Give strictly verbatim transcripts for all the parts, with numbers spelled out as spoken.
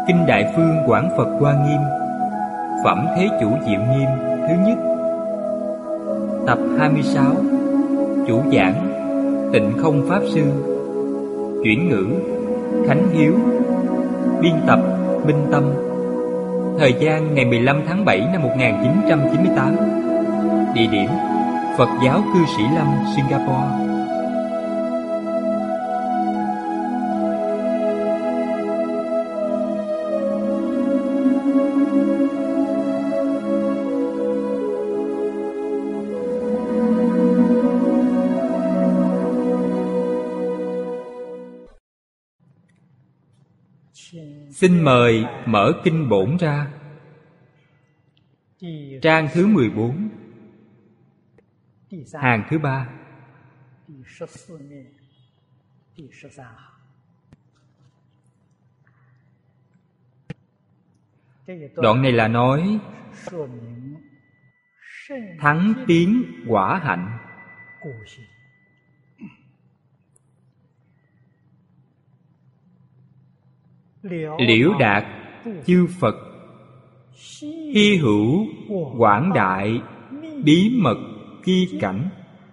Kinh Đại Phương Quảng Phật Hoa Nghiêm, Phẩm Thế Chủ Diệu Nghiêm thứ nhất. Tập hai mươi sáu. Chủ giảng Tịnh Không Pháp Sư. Chuyển ngữ Khánh Hiếu. Biên tập Minh Tâm. Thời gian ngày mười lăm tháng bảy năm một nghìn chín trăm chín mươi tám. Địa điểm Phật giáo Cư Sĩ Lâm, Singapore. Xin mời mở kinh bổn ra. Trang thứ mười bốn, hàng thứ ba. Đoạn này là nói thắng tiến quả hạnh. Liễu đạt chư Phật, hy hữu quảng đại bí mật kỳ cảnh.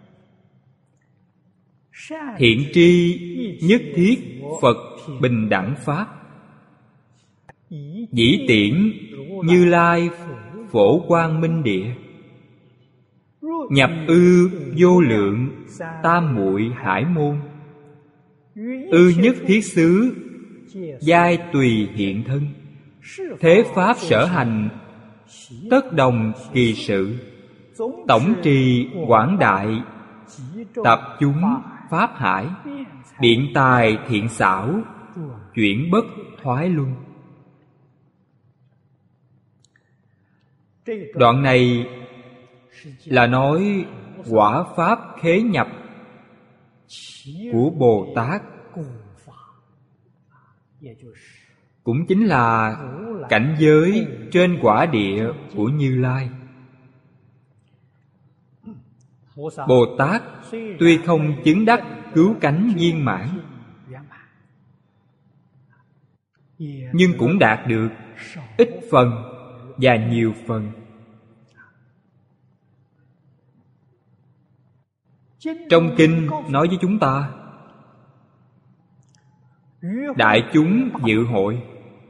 Thiện tri nhất thiết Phật bình đẳng pháp. Dĩ tiễn Như Lai phổ quang minh địa. Nhập ư vô lượng tam muội hải môn. Ư nhất thiết xứ giai tùy hiện thân. Thế pháp sở hành tất đồng kỳ sự. Tổng trì quảng đại tập chúng pháp hải. Biện tài thiện xảo chuyển bất thoái luân. Đoạn này là nói quả pháp khế nhập của Bồ Tát, cũng chính là cảnh giới trên quả địa của Như Lai. Bồ Tát tuy không chứng đắc cứu cánh viên mãn, nhưng cũng đạt được ít phần và nhiều phần. Trong kinh nói với chúng ta, đại chúng dự hội,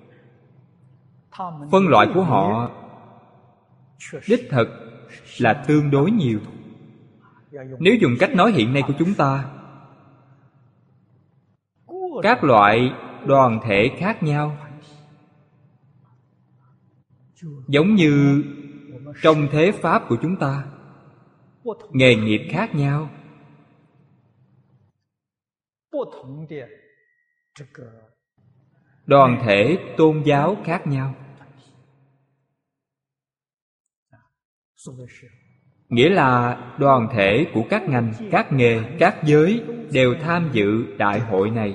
phân loại của họ đích thực là tương đối nhiều. Nếu dùng cách nói hiện nay của chúng ta, các loại đoàn thể khác nhau, giống như trong thế pháp của chúng ta, nghề nghiệp khác nhau, đoàn thể tôn giáo khác nhau. Nghĩa là đoàn thể của các ngành, các nghề, các giới đều tham dự đại hội này.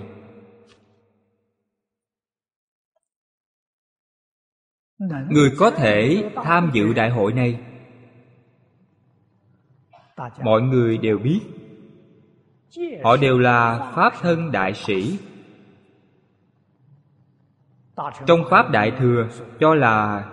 Người có thể tham dự đại hội này, mọi người đều biết, họ đều là Pháp thân đại sĩ. Trong Pháp Đại Thừa cho là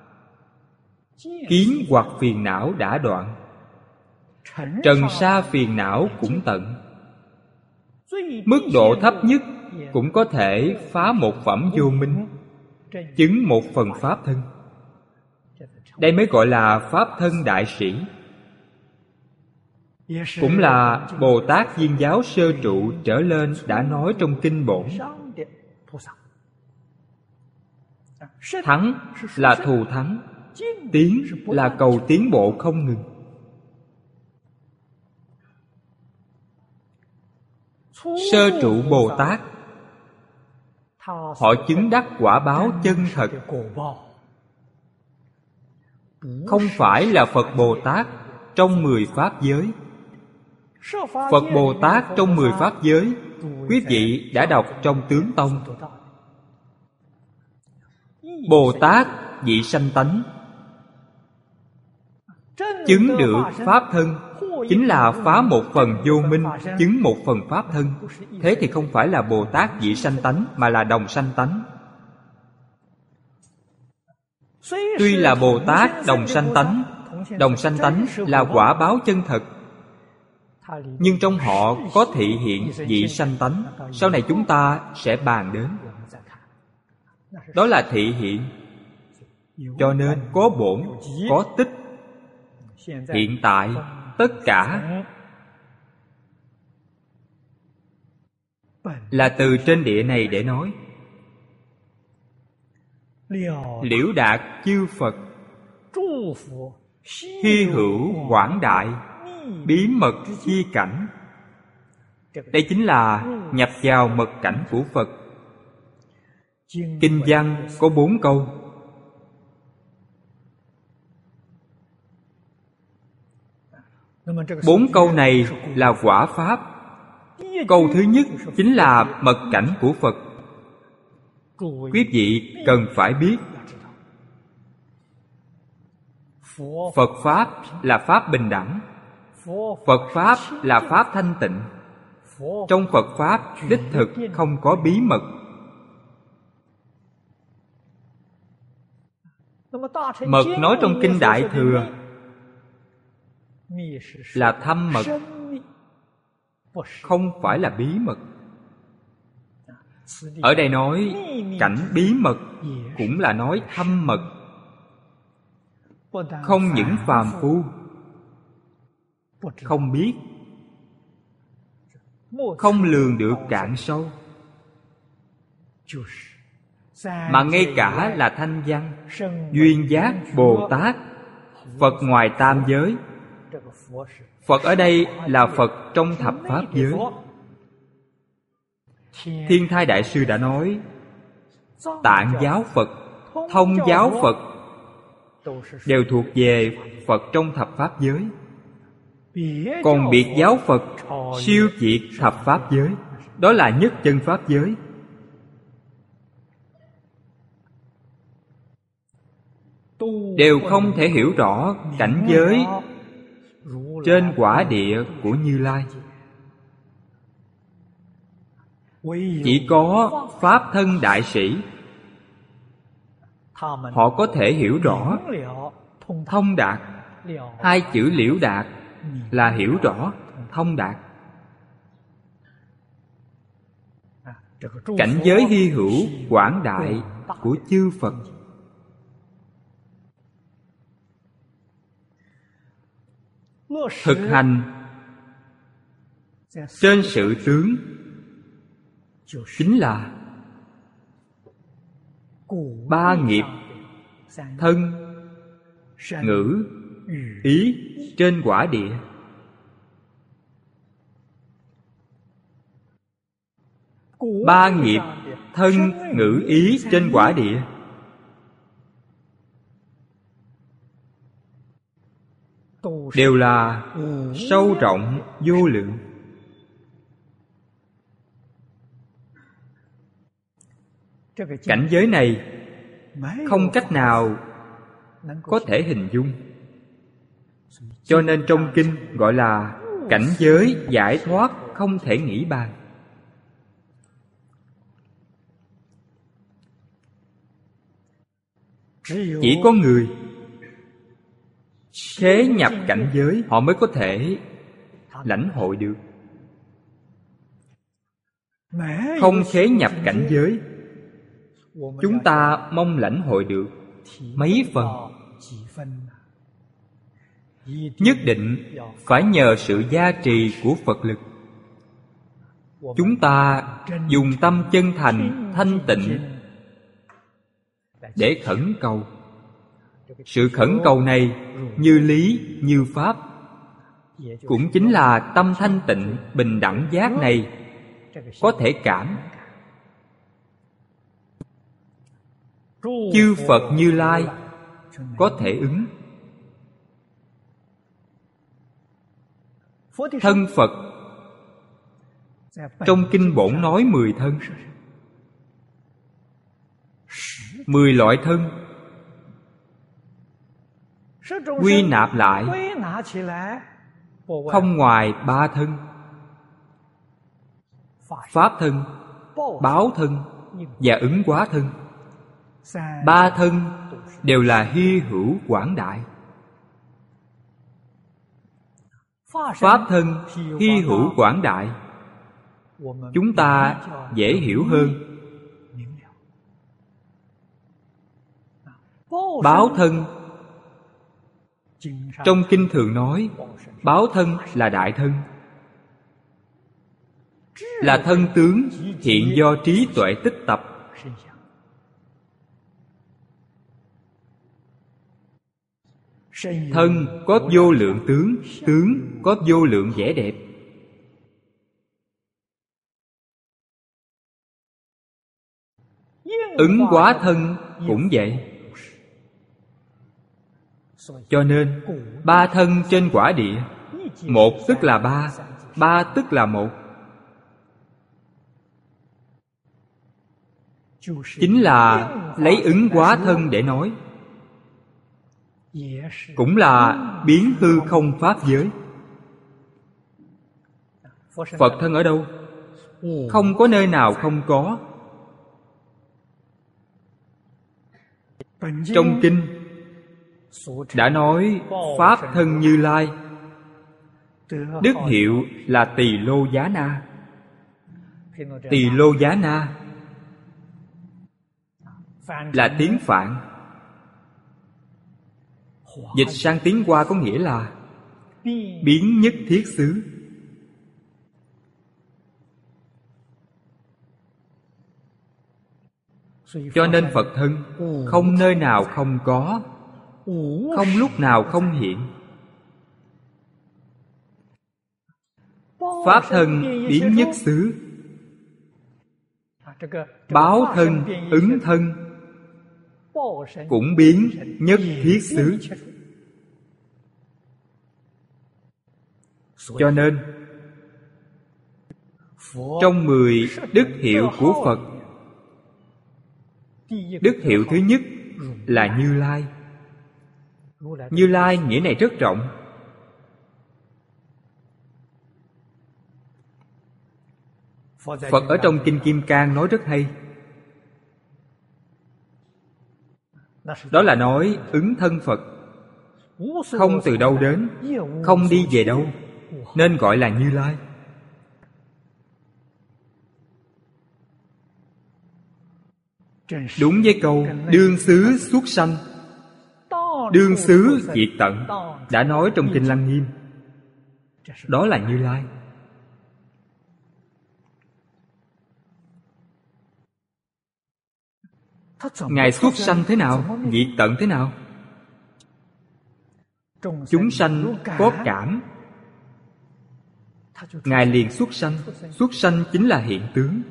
kiến hoặc phiền não đã đoạn, trần sa phiền não cũng tận. Mức độ thấp nhất cũng có thể phá một phẩm vô minh, chứng một phần Pháp thân. Đây mới gọi là Pháp thân đại sĩ. Cũng là Bồ Tát Viên Giáo sơ trụ trở lên đã nói trong kinh bổn. Thắng là thù thắng, tiến là cầu tiến bộ không ngừng. Sơ trụ Bồ Tát, họ chứng đắc quả báo chân thật, không phải là Phật Bồ Tát trong mười pháp giới. Phật Bồ Tát trong mười pháp giới, quý vị đã đọc trong Tướng Tông. Bồ Tát vị sanh tánh, chứng được Pháp thân, chính là phá một phần vô minh, chứng một phần Pháp thân. Thế thì không phải là Bồ Tát vị sanh tánh, mà là đồng sanh tánh. Tuy là Bồ Tát đồng sanh tánh, đồng sanh tánh là quả báo chân thật, nhưng trong họ có thị hiện vị sanh tánh. Sau này chúng ta sẽ bàn đến. Đó là thị hiện. Cho nên có bổn, có tích. Hiện tại tất cả là từ trên địa này để nói. Liễu đạt chư Phật, hy hữu quảng đại, bí mật chi cảnh. Đây chính là nhập vào mật cảnh của Phật. Kinh văn có bốn câu. Bốn câu này là quả Pháp. Câu thứ nhất chính là mật cảnh của Phật. Quý vị cần phải biết, Phật Pháp là Pháp bình đẳng. Phật Pháp là Pháp thanh tịnh. Trong Phật Pháp đích thực không có bí mật. Mật nói trong Kinh Đại Thừa là thâm mật, không phải là bí mật. Ở đây nói cảnh bí mật cũng là nói thâm mật. Không những phàm phu không biết, không lường được cạn sâu, mà ngay cả là thanh văn, duyên giác Bồ Tát, Phật ngoài tam giới. Phật ở đây là Phật trong thập pháp giới. Thiên Thai Đại Sư đã nói, Tạng giáo Phật, Thông giáo Phật đều thuộc về Phật trong thập pháp giới. Còn biệt giáo Phật siêu diệt thập pháp giới, đó là nhất chân pháp giới. Đều không thể hiểu rõ cảnh giới trên quả địa của Như Lai. Chỉ có Pháp thân đại sĩ, họ có thể hiểu rõ. Thông đạt, hai chữ liễu đạt là hiểu rõ, thông đạt. Cảnh giới hy hữu quảng đại của chư Phật. Thực hành trên sự tướng chính là ba nghiệp: thân, ngữ, ý trên quả địa. Ba nghiệp thân, ngữ, ý trên quả địa đều là sâu rộng vô lượng. Cảnh giới này không cách nào có thể hình dung. Cho nên trong kinh gọi là cảnh giới giải thoát không thể nghĩ bàn. Chỉ có người khế nhập cảnh giới, họ mới có thể lãnh hội được. Không khế nhập cảnh giới, chúng ta mong lãnh hội được mấy phần? Nhất định phải nhờ sự gia trì của Phật lực. Chúng ta dùng tâm chân thành, thanh tịnh để khẩn cầu. Sự khẩn cầu này như lý, như pháp, cũng chính là tâm thanh tịnh, bình đẳng giác này có thể cảm. Chư Phật Như Lai có thể ứng. Thân Phật trong kinh bổn nói mười thân, mười loại thân quy nạp lại không ngoài ba thân: pháp thân, báo thân và ứng hóa thân. Ba thân đều là hy hữu quảng đại. Pháp thân hy hữu quảng đại, chúng ta dễ hiểu hơn. Báo thân, trong kinh thường nói báo thân là đại thân, là thân tướng hiện do trí tuệ tích tập. Thân có vô lượng tướng, tướng có vô lượng vẻ đẹp. Ứng hóa thân cũng vậy. Cho nên ba thân trên quả địa, một tức là ba, ba tức là một, chính là lấy ứng hóa thân để nói, cũng là biến hư không pháp giới. Phật thân ở đâu? Không có nơi nào không có. Trong kinh đã nói Pháp thân Như Lai, đức hiệu là Tỳ Lô Giá Na. Tỳ Lô Giá Na là tiếng Phạn, dịch sang tiếng Hoa có nghĩa là biến nhất thiết xứ. Cho nên Phật thân không nơi nào không có, không lúc nào không hiện. Pháp thân biến nhất xứ, báo thân ứng thân cũng biến nhất thiết xứ. Cho nên trong mười đức hiệu của Phật, đức hiệu thứ nhất là Như Lai. Như Lai nghĩa này rất rộng. Phật ở trong Kinh Kim Cang nói rất hay. Đó là nói ứng thân Phật, không từ đâu đến, không đi về đâu, nên gọi là Như Lai. Đúng với câu đương xứ xuất sanh, đương xứ diệt tận đã nói trong Kinh Lăng Nghiêm. Đó là Như Lai. Ngài xuất sanh thế nào? Diệt tận thế nào? Chúng sanh có cảm, Ngài liền xuất sanh. Xuất sanh chính là hiện tướng.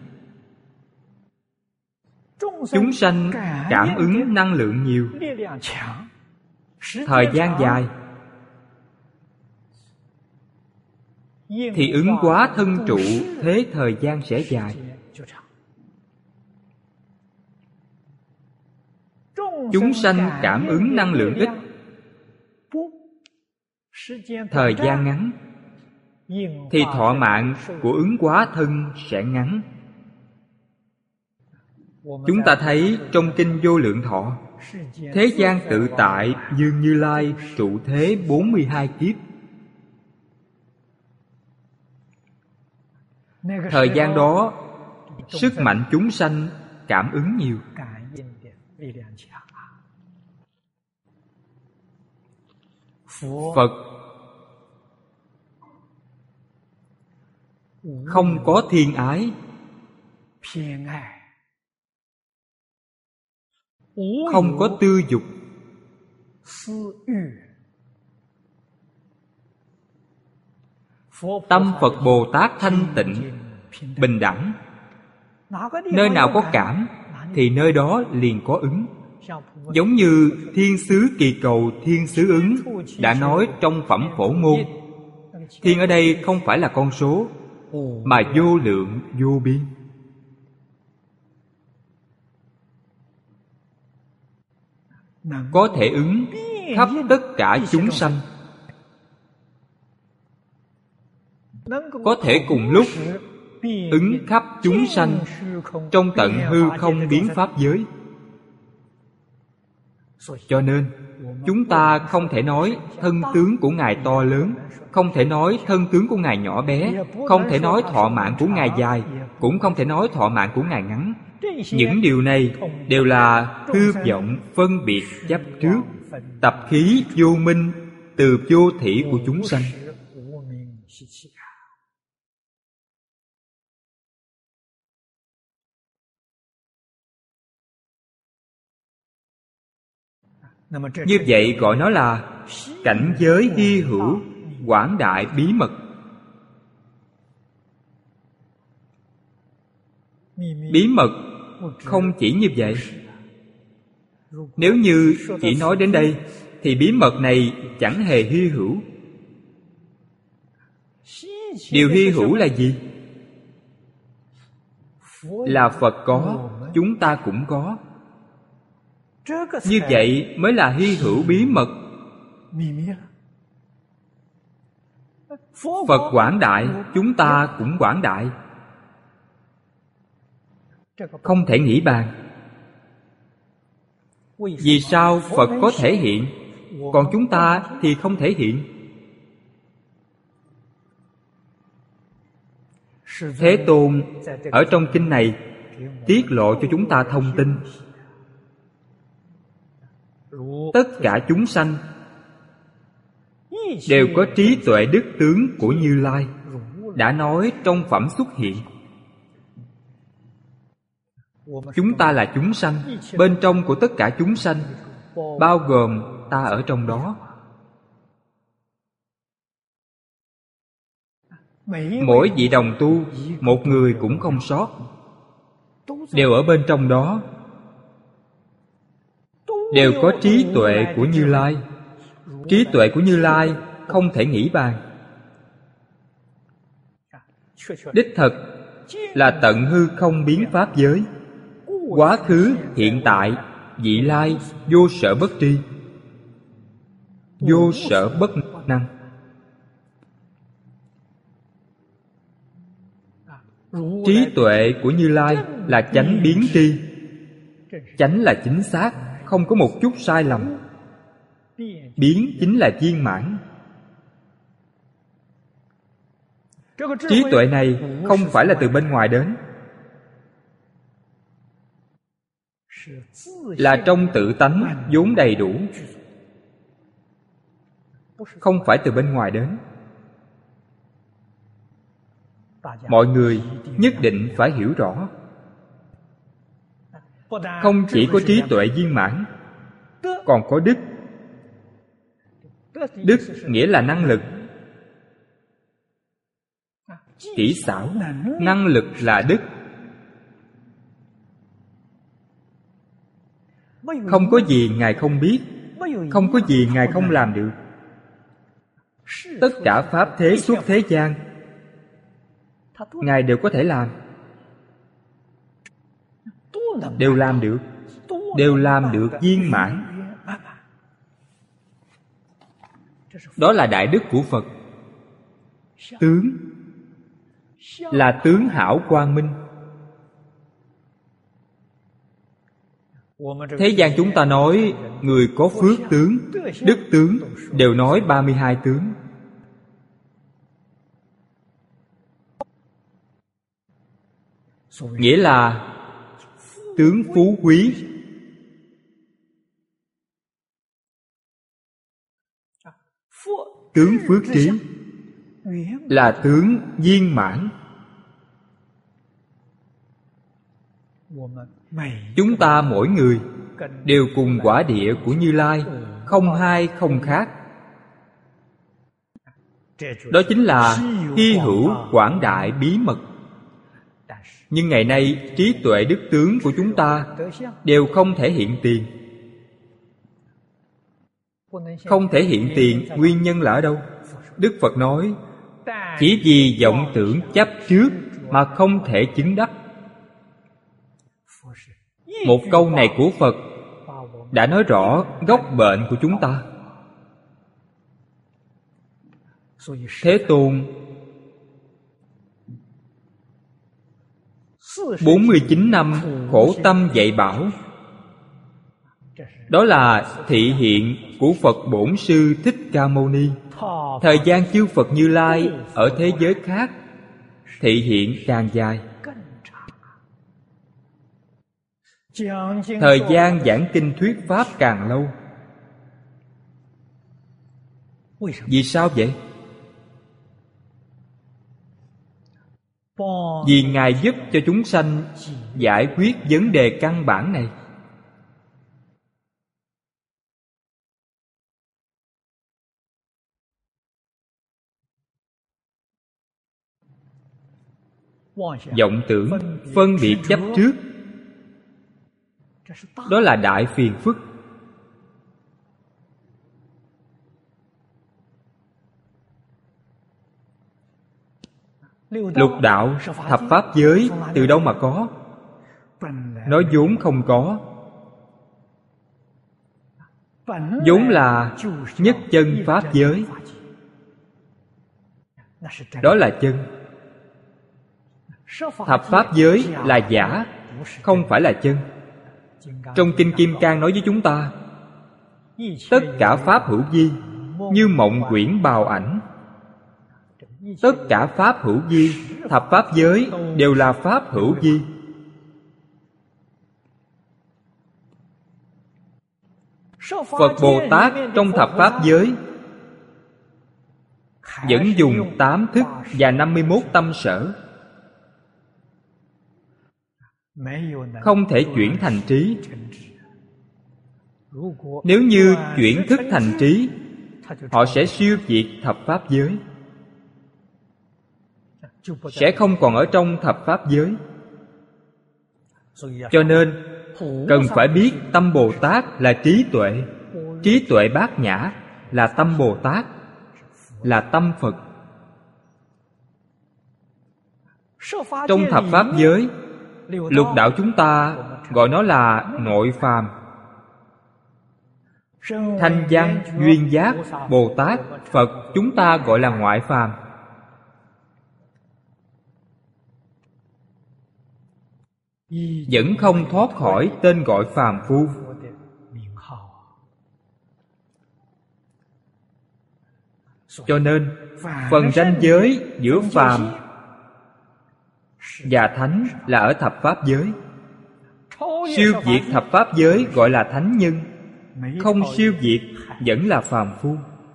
Chúng sanh cảm ứng năng lượng nhiều, thời gian dài, thì ứng hóa thân trụ, thế thời gian sẽ dài. Chúng sanh cảm ứng năng lượng ít, thời gian ngắn, thì thọ mạng của ứng hóa thân sẽ ngắn. Chúng ta thấy trong Kinh Vô Lượng Thọ, thế gian tự tại Dương Như Lai trụ thế bốn mươi hai kiếp. Thời gian đó, sức mạnh chúng sanh cảm ứng nhiều. Phật không có thiên ái, không có tư dục, tâm Phật Bồ Tát thanh tịnh, bình đẳng. Nơi nào có cảm thì nơi đó liền có ứng. Giống như thiên sứ kỳ cầu thiên sứ ứng đã nói trong Phẩm Phổ Môn. Thiên ở đây không phải là con số, mà vô lượng vô biên. Có thể ứng khắp tất cả chúng sanh, có thể cùng lúc ứng khắp chúng sanh trong tận hư không biến pháp giới. Cho nên chúng ta không thể nói thân tướng của Ngài to lớn, không thể nói thân tướng của Ngài nhỏ bé, không thể nói thọ mạng của Ngài dài, cũng không thể nói thọ mạng của Ngài ngắn. Những điều này đều là hư vọng phân biệt chấp trước, tập khí vô minh từ vô thỉ của chúng sanh. Như vậy gọi nó là cảnh giới hy hữu, quảng đại bí mật. Bí mật không chỉ như vậy. Nếu như chỉ nói đến đây thì bí mật này chẳng hề hy hữu. Điều hy hữu là gì? Là Phật có, chúng ta cũng có. Như vậy mới là hy hữu bí mật. Phật quảng đại, chúng ta cũng quảng đại. Không thể nghĩ bàn. Vì sao Phật có thể hiện, còn chúng ta thì không thể hiện? Thế Tôn ở trong kinh này tiết lộ cho chúng ta thông tin. Tất cả chúng sanh đều có trí tuệ đức tướng của Như Lai, đã nói trong phẩm xuất hiện. Chúng ta là chúng sanh, bên trong của tất cả chúng sanh, bao gồm ta ở trong đó. Mỗi vị đồng tu, một người cũng không sót, đều ở bên trong đó, đều có trí tuệ của Như Lai. Trí tuệ của Như Lai không thể nghĩ bàn. Đích thực là tận hư không biến pháp giới, quá khứ, hiện tại, vị lai, vô sở bất tri, vô sở bất năng. Trí tuệ của Như Lai là chánh biến tri. Chánh là chính xác, không có một chút sai lầm. Biến chính là viên mãn. Trí tuệ này không phải là từ bên ngoài đến, là trong tự tánh vốn đầy đủ, không phải từ bên ngoài đến. Mọi người nhất định phải hiểu rõ. Không chỉ có trí tuệ viên mãn, còn có đức. Đức nghĩa là năng lực. Kỹ xảo, năng lực là đức. Không có gì Ngài không biết, không có gì Ngài không làm được. Tất cả pháp thế suốt thế gian Ngài đều có thể làm, đều làm được, đều làm được viên mãn. Đó là đại đức của Phật. Tướng là tướng hảo quang minh. Thế gian chúng ta nói người có phước tướng, đức tướng, đều nói ba mươi hai tướng. Nghĩa là tướng phú quý, tướng phước trí, là tướng viên mãn. Chúng ta mỗi người đều cùng quả địa của Như Lai, không hai không khác. Đó chính là hy hữu quảng đại bí mật. Nhưng ngày nay trí tuệ đức tướng của chúng ta đều không thể hiện tiền. Không thể hiện tiền, nguyên nhân là ở đâu? Đức Phật nói, chỉ vì vọng tưởng chấp trước mà không thể chứng đắc. Một câu này của Phật đã nói rõ gốc bệnh của chúng ta. Thế Tôn bốn mươi chín năm khổ tâm dạy bảo, Đó là thị hiện của Phật Bổn Sư Thích Ca Mâu Ni. Thời gian chư Phật Như Lai ở thế giới khác thị hiện càng dài. Thời gian giảng kinh thuyết pháp càng lâu. Vì sao vậy? Vì Ngài giúp cho chúng sanh giải quyết vấn đề căn bản này. Vọng tưởng, phân biệt chấp trước, đó là đại phiền phức. Lục đạo, thập pháp giới từ đâu mà có? Nó vốn không có. Vốn là nhất chân pháp giới. Đó là chân. Thập pháp giới là giả, không phải là chân. Trong Kinh Kim Cang nói với chúng ta, tất cả pháp hữu vi như mộng quyển bào ảnh. Tất cả pháp hữu vi, thập pháp giới đều là pháp hữu vi. Phật Bồ Tát trong thập pháp giới vẫn dùng tám thức và năm mươi mốt tâm sở, không thể chuyển thành trí. Nếu như chuyển thức thành trí, họ sẽ siêu diệt thập pháp giới, sẽ không còn ở trong thập pháp giới. Cho nên cần phải biết tâm Bồ Tát là trí tuệ. Trí tuệ bát nhã là tâm Bồ Tát, là tâm Phật. Trong thập pháp giới, lục đạo chúng ta gọi nó là nội phàm. Thanh văn, duyên giác, Bồ Tát, Phật chúng ta gọi là ngoại phàm. Vẫn không thoát khỏi tên gọi phàm phu. Cho nên phần ranh giới giữa phàm và thánh là ở thập pháp giới. Siêu diệt thập pháp giới gọi là thánh nhân, không siêu diệt vẫn là phàm phu.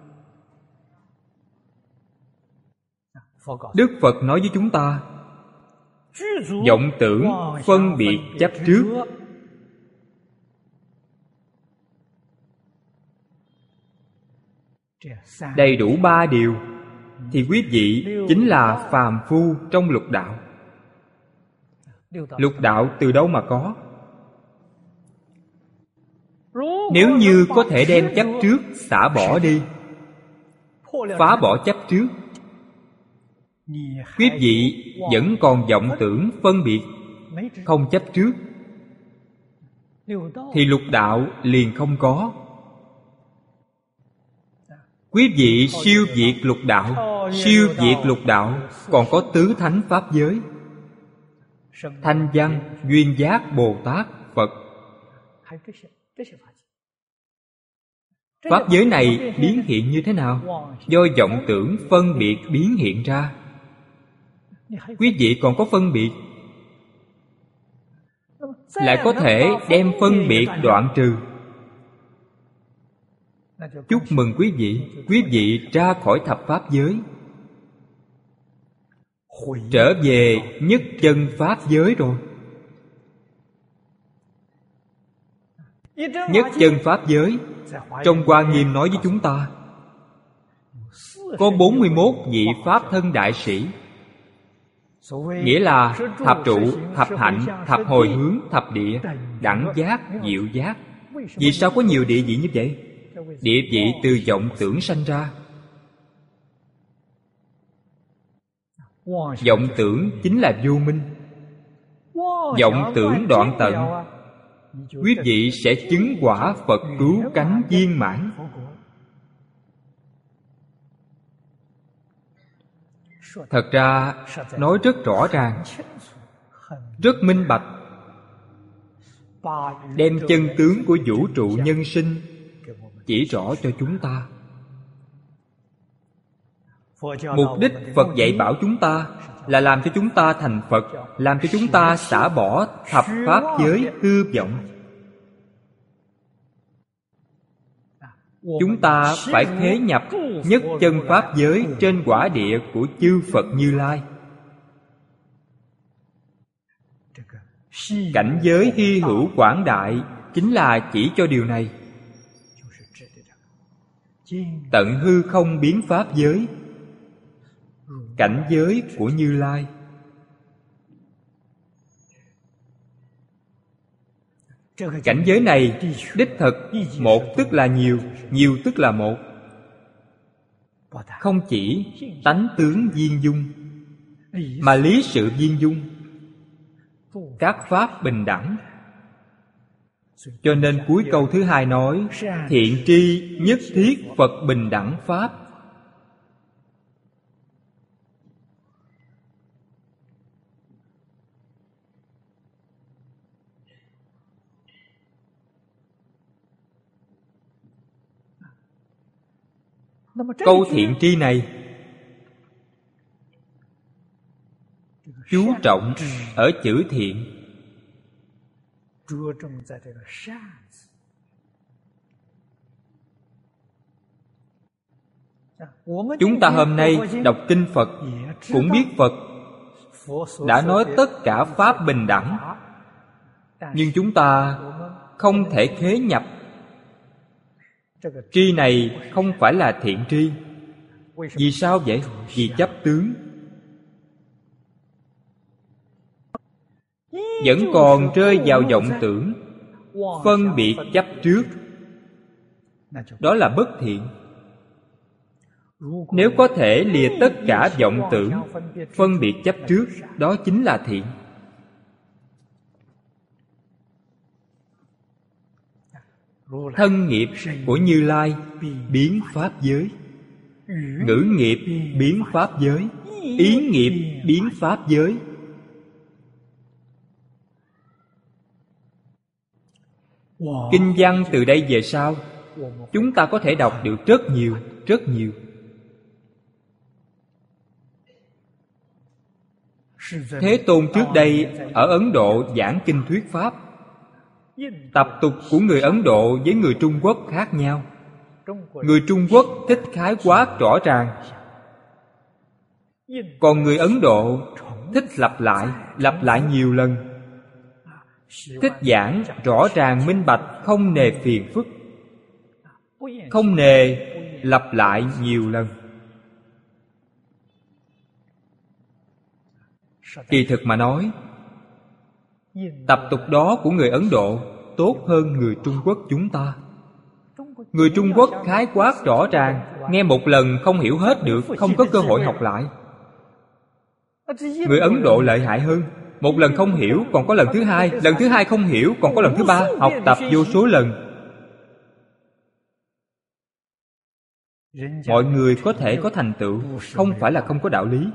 Đức Phật nói với chúng ta, vọng tưởng, phân biệt chấp trước. Đầy đủ ba điều thì quý vị chính là phàm phu trong lục đạo. Lục đạo từ đâu mà có? Nếu như có thể đem chấp trước xả bỏ đi, phá bỏ chấp trước, quý vị vẫn còn vọng tưởng phân biệt, không chấp trước, thì lục đạo liền không có. Quý vị siêu diệt lục đạo, siêu diệt lục đạo còn có tứ thánh pháp giới: Thanh văn, duyên giác, Bồ Tát, Phật. Pháp giới này biến hiện như thế nào? Do vọng tưởng phân biệt biến hiện ra. Quý vị còn có phân biệt, lại có thể đem phân biệt đoạn trừ. Chúc mừng quý vị, quý vị ra khỏi thập pháp giới, trở về nhất chân pháp giới rồi. Nhất chân pháp giới trong Hoa Nghiêm nói với chúng ta có bốn mươi mốt vị Pháp thân đại sĩ, nghĩa là thập trụ, thập hạnh, thập hồi hướng, thập địa, đẳng giác, diệu giác. Vì sao có nhiều địa vị như vậy? Địa vị từ vọng tưởng sanh ra. Vọng tưởng chính là vô minh. Vọng tưởng đoạn tận, quý vị sẽ chứng quả Phật cứu cánh viên mãn. Thật ra nói rất rõ ràng, rất minh bạch. đem chân tướng của vũ trụ nhân sinh chỉ rõ cho chúng ta. Mục đích Phật dạy bảo chúng ta là làm cho chúng ta thành Phật, làm cho chúng ta xả bỏ thập pháp giới hư vọng. Chúng ta phải khế nhập nhất chân pháp giới trên quả địa của chư Phật Như Lai. Cảnh giới hy hữu quảng đại chính là chỉ cho điều này. Tận hư không biến pháp giới, cảnh giới của Như Lai. Cảnh giới này đích thực một tức là nhiều, nhiều tức là một. Không chỉ tánh tướng viên dung, mà lý sự viên dung, các pháp bình đẳng. Cho nên cuối câu thứ hai nói: thiện tri nhất thiết Phật bình đẳng pháp. Câu thiện tri này chú trọng ở chữ thiện. Chúng ta hôm nay đọc kinh Phật cũng biết Phật đã nói tất cả pháp bình đẳng, nhưng chúng ta không thể khế nhập. Tri này không phải là thiện tri. Vì sao vậy? Vì chấp tướng. Vẫn còn rơi vào vọng tưởng, phân biệt chấp trước. Đó là bất thiện. Nếu có thể lìa tất cả vọng tưởng, phân biệt chấp trước, đó chính là thiện. Thân nghiệp của Như Lai biến pháp giới, ngữ nghiệp biến pháp giới, ý nghiệp biến pháp giới. Kinh văn từ đây về sau chúng ta có thể đọc được rất nhiều, rất nhiều. Thế Tôn trước đây ở Ấn Độ giảng kinh thuyết pháp. Tập tục của người Ấn Độ với người Trung Quốc khác nhau. Người Trung Quốc thích khái quát rõ ràng, còn người Ấn Độ thích lặp lại, lặp lại nhiều lần. Thích giảng rõ ràng minh bạch, không nề phiền phức, không nề lặp lại nhiều lần. Kỳ thực mà nói, tập tục đó của người Ấn Độ tốt hơn người Trung Quốc chúng ta. Người Trung Quốc khái quát rõ ràng, nghe một lần không hiểu hết được, không có cơ hội học lại. Người Ấn Độ lợi hại hơn, một lần không hiểu còn có lần thứ hai, lần thứ hai không hiểu còn có lần thứ ba, học tập vô số lần. Mọi người có thể có thành tựu, không phải là không có đạo lý.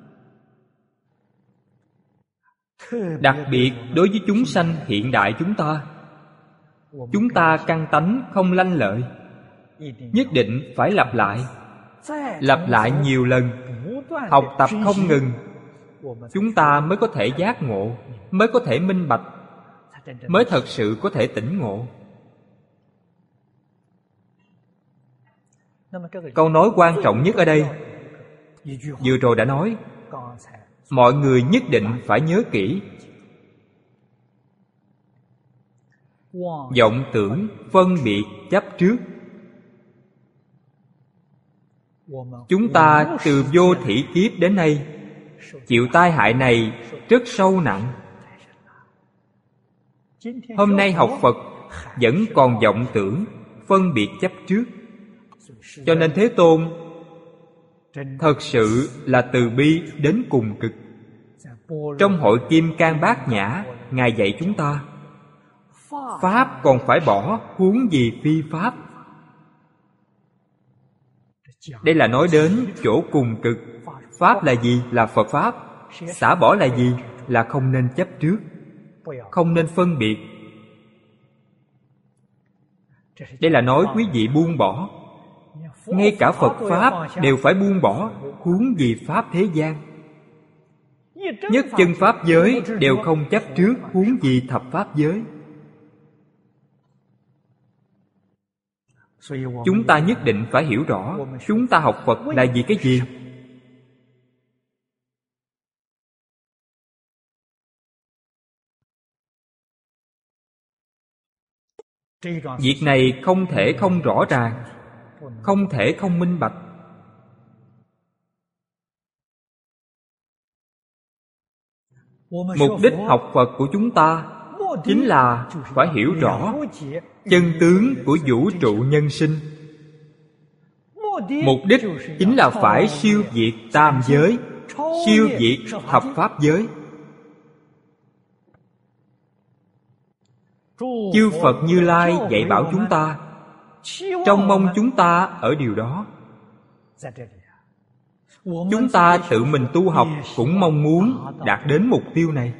Đặc biệt đối với chúng sanh hiện đại chúng ta, chúng ta căn tánh không lanh lợi, nhất định phải lặp lại, lặp lại nhiều lần, học tập không ngừng, chúng ta mới có thể giác ngộ, mới có thể minh bạch, mới thật sự có thể tỉnh ngộ. Câu nói quan trọng nhất ở đây vừa rồi đã nói, mọi người nhất định phải nhớ kỹ. Vọng tưởng, phân biệt, chấp trước. Chúng ta từ vô thỉ kiếp đến nay chịu tai hại này rất sâu nặng. Hôm nay học Phật vẫn còn vọng tưởng, phân biệt chấp trước. Cho nên Thế Tôn thật sự là từ bi đến cùng cực. Trong hội Kim Cang Bát Nhã, Ngài dạy chúng ta, pháp còn phải bỏ, huống gì phi pháp. Đây là nói đến chỗ cùng cực. Pháp là gì? Là Phật Pháp. Xả bỏ là gì? Là không nên chấp trước, không nên phân biệt, Đây là nói quý vị buông bỏ. Ngay cả Phật Pháp đều phải buông bỏ, huống gì Pháp thế gian. Nhất chân Pháp giới đều không chấp trước, huống gì thập Pháp giới. Chúng ta nhất định phải hiểu rõ chúng ta học Phật là vì cái gì. Việc này không thể không rõ ràng, không thể không minh bạch. Mục đích học Phật của chúng ta chính là phải hiểu rõ chân tướng của vũ trụ nhân sinh. Mục đích chính là phải siêu diệt tam giới, siêu diệt thập pháp giới. Chư Phật Như Lai dạy bảo chúng ta, trông mong chúng ta ở điều đó. Chúng ta tự mình tu học cũng mong muốn đạt đến mục tiêu này.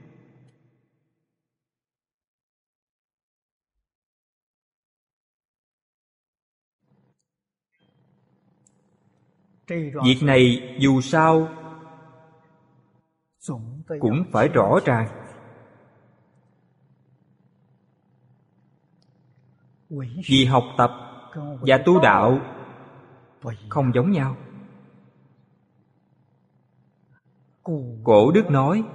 Việc này dù sao cũng phải rõ ràng. Vì học tập và tu đạo không giống nhau. Cổ đức nói,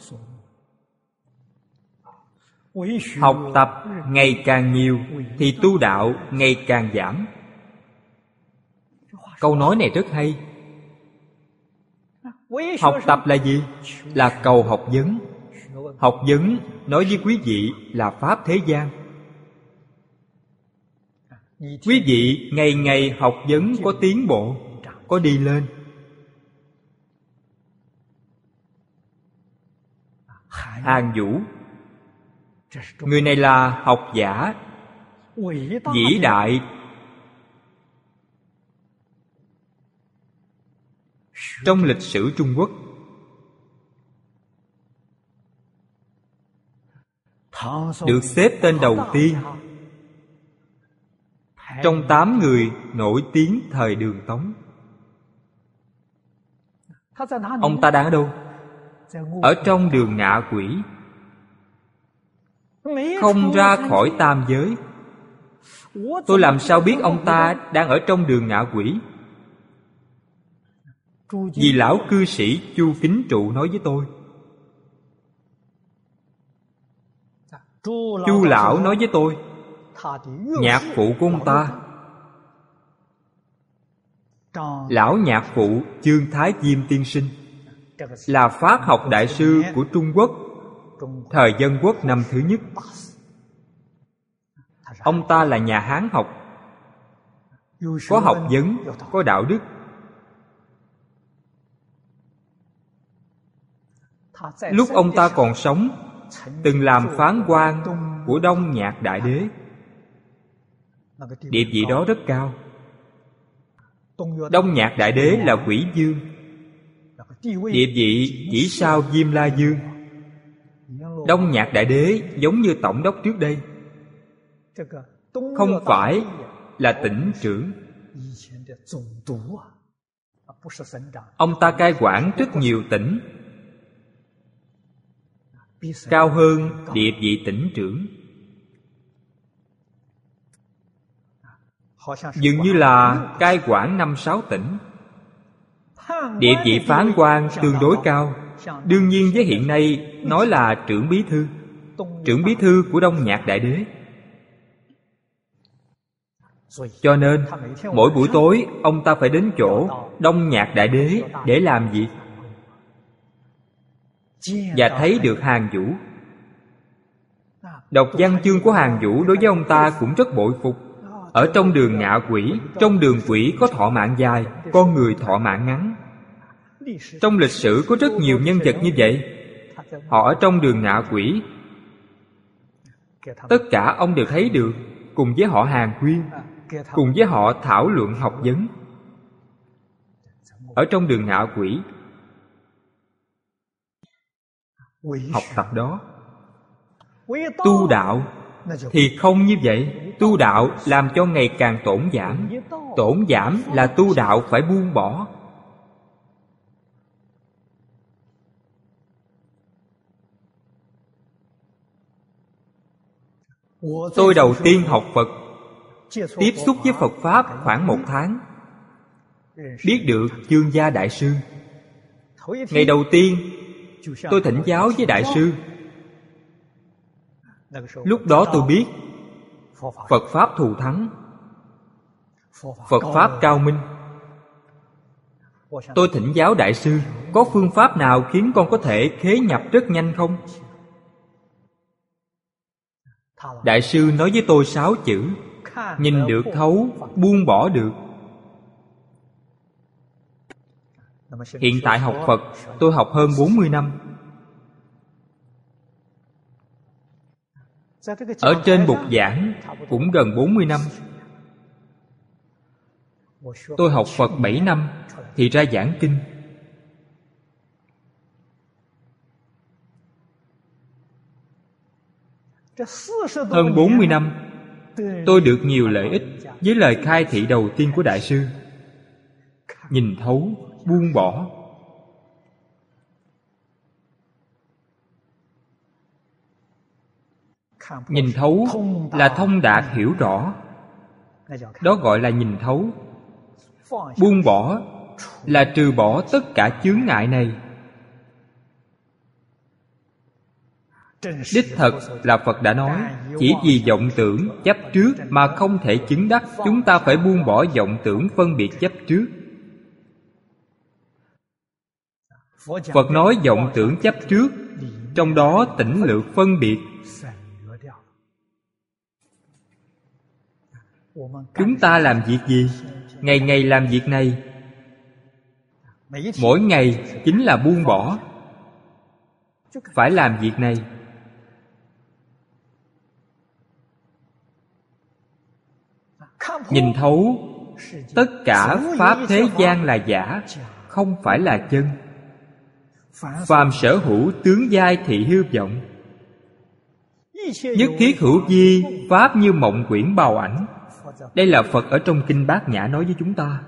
học tập ngày càng nhiều thì tu đạo ngày càng giảm. Câu nói này rất hay. Học tập là gì? Là cầu học vấn. Học vấn nói với quý vị là Pháp thế gian. Quý vị ngày ngày học vấn có tiến bộ, có đi lên. Hàn Vũ, người này là học giả vĩ đại trong lịch sử Trung Quốc. Được xếp tên đầu tiên trong tám người nổi tiếng thời Đường Tống. Ông ta đang ở đâu? Ở trong đường ngạ quỷ, không ra khỏi tam giới. Tôi làm sao biết ông ta đang ở trong đường ngạ quỷ? Vì lão cư sĩ Chu Kính Trụ nói với tôi. Chu lão nói với tôi, nhạc phụ của ông ta, lão nhạc phụ Chương Thái Diêm tiên sinh, là Pháp học đại sư của Trung Quốc thời Dân Quốc năm thứ nhất. Ông ta là nhà Hán học, có học vấn, có đạo đức. Lúc ông ta còn sống, từng làm phán quan của Đông Nhạc Đại Đế. Địa vị đó rất cao. Đông Nhạc Đại Đế là Quỷ Dương, địa vị chỉ sau Diêm La Dương. Đông Nhạc Đại Đế giống như tổng đốc trước đây, không phải là tỉnh trưởng. Ông ta cai quản rất nhiều tỉnh, cao hơn địa vị tỉnh trưởng. Dường như là cai quản năm sáu tỉnh. Địa vị phán quan tương đối cao. Đương nhiên với hiện nay nói là trưởng bí thư, trưởng bí thư của Đông Nhạc Đại Đế. Cho nên mỗi buổi tối ông ta phải đến chỗ Đông Nhạc Đại Đế để làm gì? Và thấy được Hàn Vũ. Đọc văn chương của Hàn Vũ đối với ông ta cũng rất bội phục. Ở trong đường ngạ quỷ, trong đường quỷ có thọ mạng dài, con người thọ mạng ngắn. Trong lịch sử có rất nhiều nhân vật như vậy. Họ ở trong đường ngạ quỷ, tất cả ông đều thấy được, cùng với họ hàn huyên, cùng với họ thảo luận học vấn. Ở trong đường ngạ quỷ học tập đó. Tu đạo thì không như vậy. Tu đạo làm cho ngày càng tổn giảm. Tổn giảm là tu đạo phải buông bỏ. Tôi đầu tiên học Phật, tiếp xúc với Phật Pháp khoảng một tháng, biết được Chương Gia Đại Sư. Ngày đầu tiên tôi thỉnh giáo với Đại Sư. Lúc đó tôi biết Phật Pháp thù thắng, Phật Pháp cao minh. Tôi thỉnh giáo Đại Sư, có phương pháp nào khiến con có thể khế nhập rất nhanh không? Đại Sư nói với tôi sáu chữ: nhìn được thấu, buông bỏ được. Hiện tại học Phật, tôi học hơn bốn mươi năm. Ở trên bục giảng cũng gần bốn mươi năm. Tôi học Phật bảy năm thì ra giảng kinh. Hơn bốn mươi năm, tôi được nhiều lợi ích với lời khai thị đầu tiên của Đại Sư: nhìn thấu, buông bỏ. Nhìn thấu là thông đạt hiểu rõ, đó gọi là nhìn thấu. Buông bỏ là trừ bỏ tất cả chướng ngại này. Đích thật là Phật đã nói, chỉ vì vọng tưởng chấp trước mà không thể chứng đắc, chúng ta phải buông bỏ vọng tưởng phân biệt chấp trước. Phật nói vọng tưởng chấp trước, trong đó tỉnh lược phân biệt. Chúng ta làm việc gì? Ngày ngày làm việc này. Mỗi ngày chính là buông bỏ. Phải làm việc này. Nhìn thấu tất cả pháp thế gian là giả, không phải là chân. Phàm sở hữu tướng giai thị hư vọng, nhất thiết hữu vi, pháp như mộng quyển bào ảnh. Đây là Phật ở trong Kinh Bát Nhã nói với chúng ta.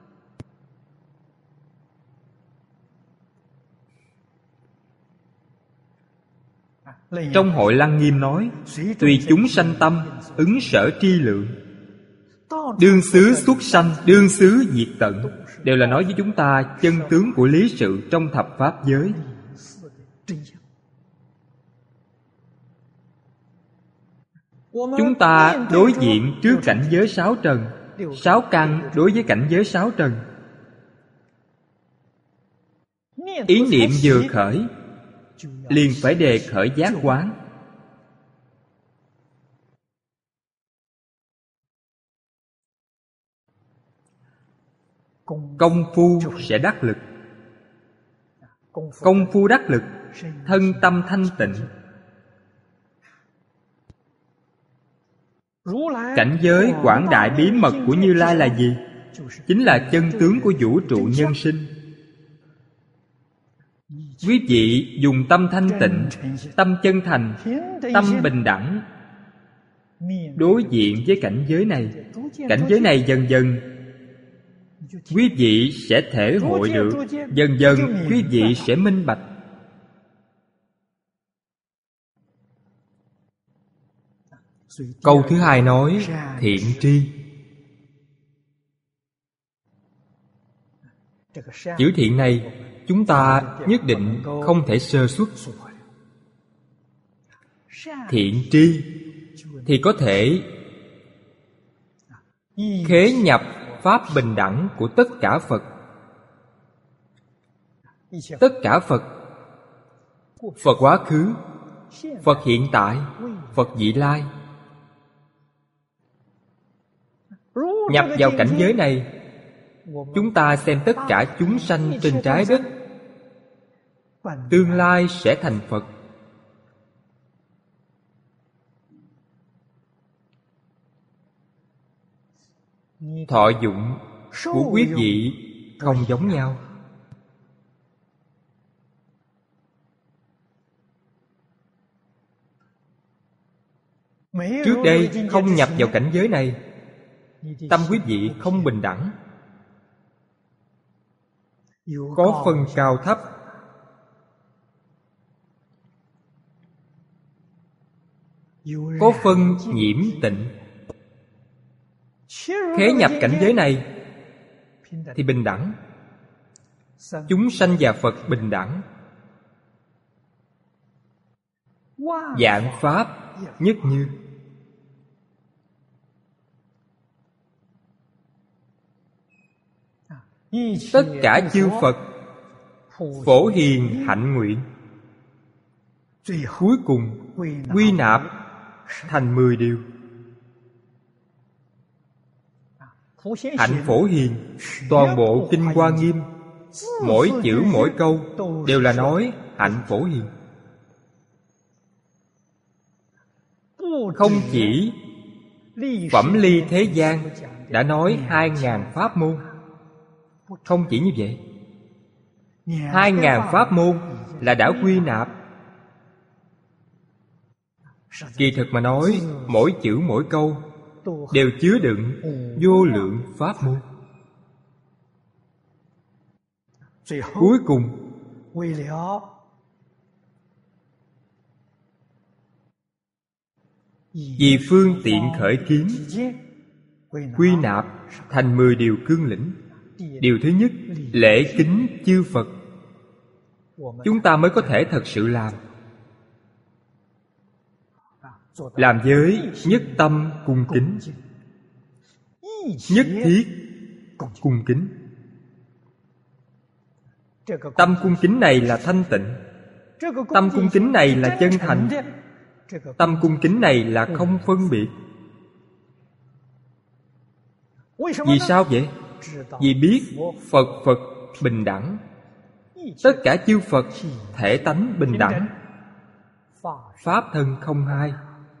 Trong Hội Lăng Nghiêm nói, tùy chúng sanh tâm, ứng sở tri lượng. Đương xứ xuất sanh, đương xứ diệt tận, đều là nói với chúng ta chân tướng của lý sự trong thập pháp giới. Chúng ta đối diện trước cảnh giới sáu trần, sáu căn đối với cảnh giới sáu trần. Ý niệm vừa khởi, liền phải đề khởi giác quán. Công phu sẽ đắc lực. Công phu đắc lực, thân tâm thanh tịnh. Cảnh giới quảng đại bí mật của Như Lai là gì? Chính là chân tướng của vũ trụ nhân sinh. Quý vị dùng tâm thanh tịnh, tâm chân thành, tâm bình đẳng đối diện với cảnh giới này. Cảnh giới này dần dần quý vị sẽ thể hội được, dần dần quý vị sẽ minh bạch. Câu thứ hai nói thiện tri. Chữ thiện này chúng ta nhất định không thể sơ xuất. Thiện tri thì có thể khế nhập pháp bình đẳng của tất cả Phật. Tất cả Phật, Phật quá khứ, Phật hiện tại, Phật vị lai, nhập vào cảnh giới này. Chúng ta xem tất cả chúng sanh trên trái đất tương lai sẽ thành Phật. Thọ dụng của quý vị không giống nhau. Trước đây không nhập vào cảnh giới này, tâm quý vị không bình đẳng, có phân cao thấp. Có phân nhiễm tịnh. Khế nhập cảnh giới này thì bình đẳng. Chúng sanh và Phật bình đẳng. Vạn pháp nhất như. Tất cả chư Phật phổ hiền hạnh nguyện, cuối cùng quy nạp thành mười điều. Hạnh phổ hiền, toàn bộ Kinh Hoa Nghiêm, mỗi chữ mỗi câu đều là nói hạnh phổ hiền. Không chỉ phẩm ly thế gian đã nói hai ngàn pháp môn. Không chỉ như vậy, hai ngàn pháp môn là đã quy nạp. Kỳ thực mà nói, mỗi chữ mỗi câu đều chứa đựng vô lượng pháp môn. Cuối cùng vì phương tiện khởi kiến, quy nạp thành mười điều cương lĩnh. Điều thứ nhất, lễ kính chư Phật. Chúng ta mới có thể thật sự làm. Làm với nhất tâm cung kính, nhất thiết cung kính. Tâm cung kính này là thanh tịnh. Tâm cung kính này là chân thành. Tâm cung kính này là không phân biệt. Vì sao vậy? Vì biết Phật Phật bình đẳng. Tất cả chư Phật thể tánh bình đẳng, pháp thân không hai.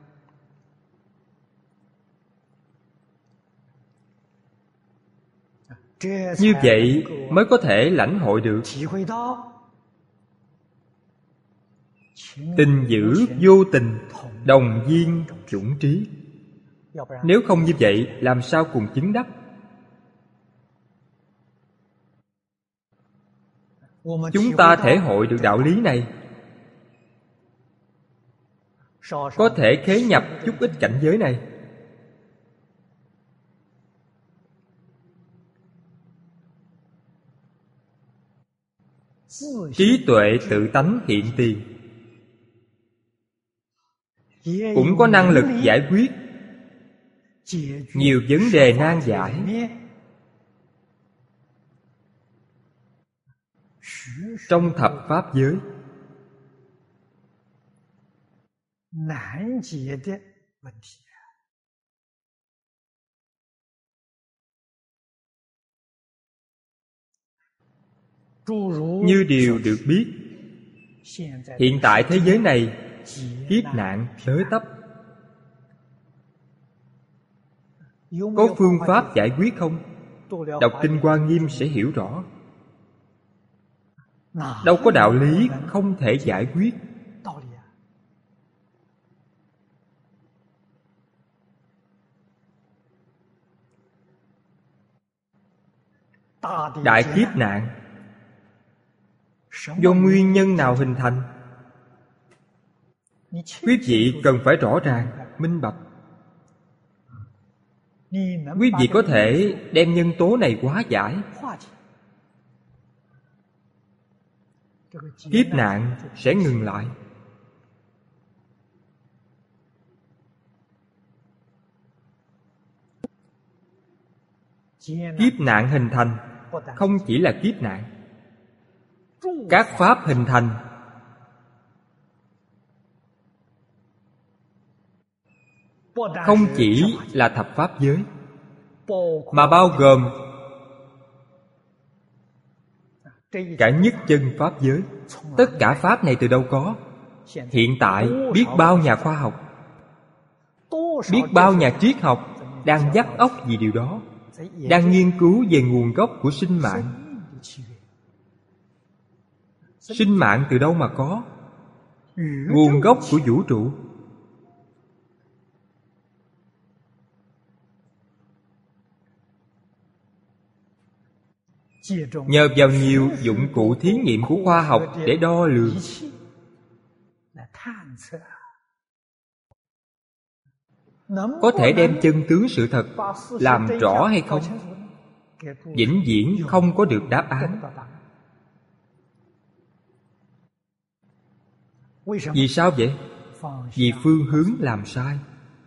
Như vậy mới có thể lãnh hội được tình giữ vô tình, đồng viên chủng trí. Nếu không như vậy, làm sao cùng chứng đắc? Chúng ta thể hội được đạo lý này, có thể khế nhập chút ít cảnh giới này. Trí tuệ tự tánh hiện tiền, cũng có năng lực giải quyết nhiều vấn đề nan giải. Trong thập pháp giới, như điều được biết, hiện tại thế giới này kiếp nạn tới tấp. Có phương pháp giải quyết không? Đọc Kinh Hoa Nghiêm sẽ hiểu rõ. Đâu có đạo lý không thể giải quyết. Đại kiếp nạn do nguyên nhân nào hình thành? Quý vị cần phải rõ ràng, minh bạch. Quý vị có thể đem nhân tố này hóa giải, kiếp nạn sẽ ngừng lại. Kiếp nạn hình thành không chỉ là kiếp nạn, các pháp hình thành không chỉ là thập pháp giới, mà bao gồm cả nhất chân pháp giới. Tất cả pháp này từ đâu có? Hiện tại biết bao nhà khoa học, biết bao nhà triết học đang vắt óc vì điều đó, đang nghiên cứu về nguồn gốc của sinh mạng. Sinh mạng từ đâu mà có? Nguồn gốc của vũ trụ nhờ vào nhiều dụng cụ thí nghiệm của khoa học để đo lường, có thể đem chân tướng sự thật làm rõ hay không? Vĩnh viễn không có được đáp án. Vì sao vậy? Vì phương hướng làm sai.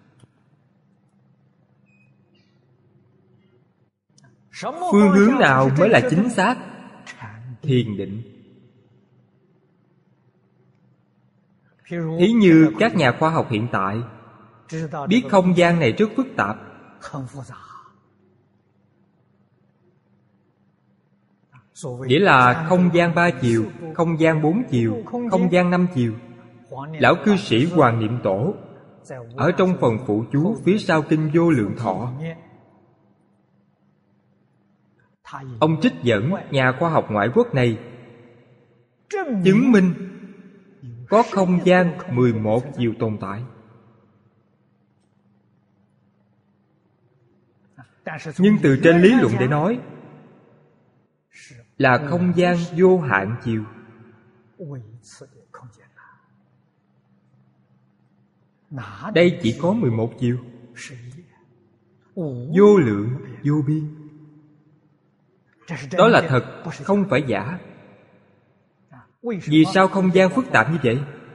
Phương hướng nào mới là chính xác? Thiền định. Thí như các nhà khoa học hiện tại biết không gian này rất phức tạp, nghĩa là không gian ba chiều, không gian bốn chiều, không gian năm chiều. Lão cư sĩ Hoàng Niệm Tổ ở trong phần phụ chú phía sau kinh Vô Lượng Thọ, ông trích dẫn nhà khoa học ngoại quốc này chứng minh có không gian mười một chiều tồn tại. Nhưng từ trên lý luận để nói là không gian vô hạn chiều. Đây chỉ có mười một chiều, vô lượng, vô biên. Đó là thật, không phải giả. Vì sao không gian phức tạp như vậy?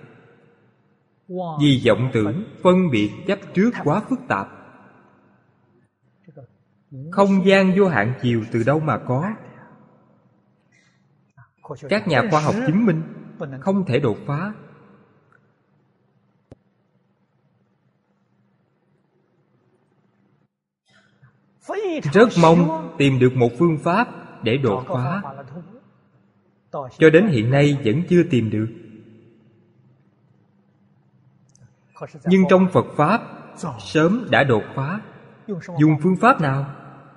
Vì vọng tưởng, phân biệt, chấp trước quá phức tạp. Không gian vô hạn chiều từ đâu mà có? Các nhà khoa học chứng minh không thể đột phá. Rất mong tìm được một phương pháp để đột phá. Cho đến hiện nay vẫn chưa tìm được. Nhưng trong Phật Pháp sớm đã đột phá. Dùng phương pháp nào?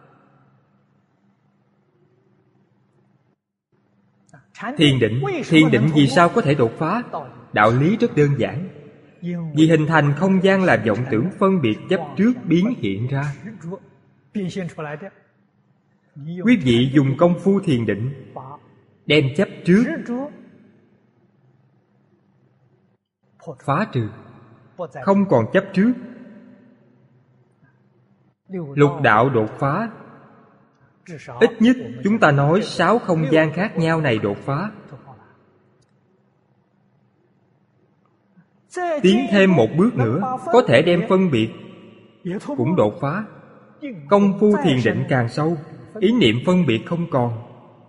Thiền định. Thiền định vì sao có thể đột phá? Đạo lý rất đơn giản. Vì hình thành không gian là vọng tưởng phân biệt chấp trước biến hiện ra. Quý vị dùng công phu thiền định đem chấp trước phá trừ, không còn chấp trước. Lục đạo đột phá. Ít nhất chúng ta nói sáu không gian khác nhau này đột phá. Tiến thêm một bước nữa, có thể đem phân biệt cũng đột phá. Công phu thiền định càng sâu, ý niệm phân biệt không còn.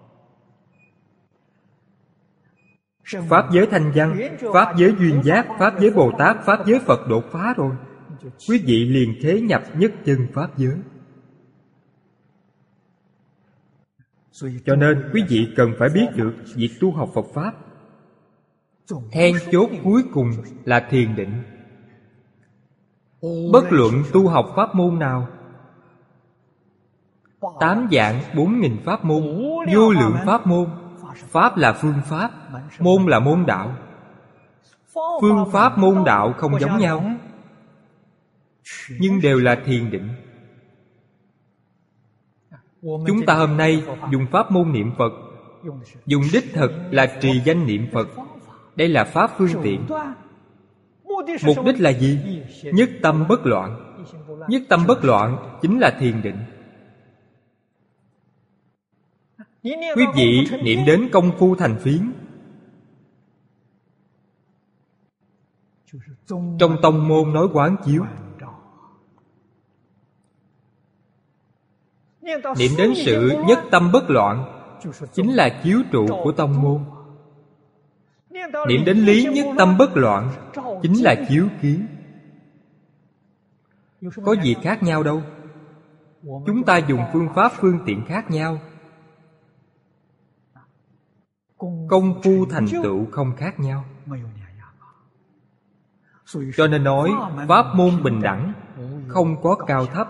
Pháp giới thanh văn, pháp giới duyên giác, pháp giới Bồ Tát, pháp giới Phật đột phá rồi. Quý vị liền thế nhập nhất chân pháp giới. Cho nên quý vị cần phải biết được việc tu học Phật Pháp, then chốt cuối cùng là thiền định. Bất luận tu học pháp môn nào, tám vạn bốn nghìn pháp môn, vô lượng pháp môn. Pháp là phương pháp, môn là môn đạo. Phương pháp môn đạo không giống nhau, nhưng đều là thiền định. Chúng ta hôm nay dùng pháp môn niệm Phật, dùng đích thực là trì danh niệm Phật. Đây là pháp phương tiện. Mục đích là gì? Nhất tâm bất loạn. Nhất tâm bất loạn chính là thiền định. Quý vị niệm đến công phu thành phiến. Trong tông môn nói quán chiếu. Niệm đến sự nhất tâm bất loạn chính là chiếu trụ của tông môn. Niệm đến lý nhất tâm bất loạn chính là chiếu kiến. Có gì khác nhau đâu. Chúng ta dùng phương pháp phương tiện khác nhau, công phu thành tựu không khác nhau. Cho nên nói pháp môn bình đẳng, không có cao thấp.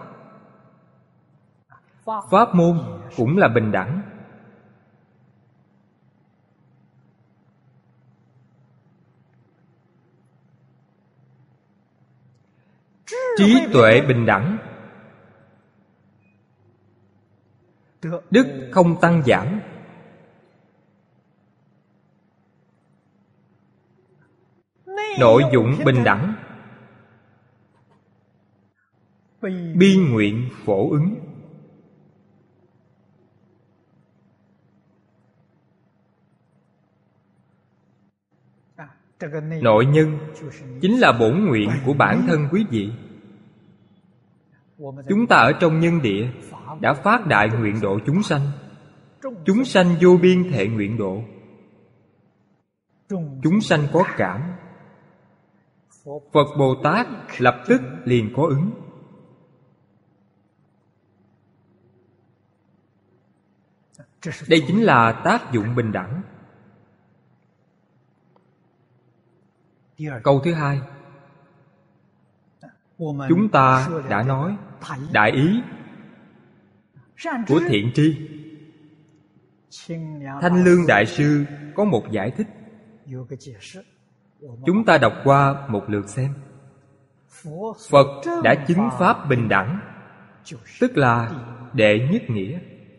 Pháp môn cũng là bình đẳng. Trí tuệ bình đẳng, đức không tăng giảm. Nội dụng bình đẳng, bi nguyện phổ ứng. Nội nhân chính là bổn nguyện của bản thân quý vị. Chúng ta ở trong nhân địa đã phát đại nguyện độ chúng sanh. Chúng sanh vô biên thệ nguyện độ. Chúng sanh có cảm, Phật Bồ Tát lập tức liền có ứng. Đây chính là tác dụng bình đẳng. Câu thứ hai, chúng ta đã nói đại ý của thiện tri. Thanh Lương Đại Sư có một giải thích, chúng ta đọc qua một lượt xem. Phật đã chứng pháp bình đẳng, tức là đệ nhất nghĩa.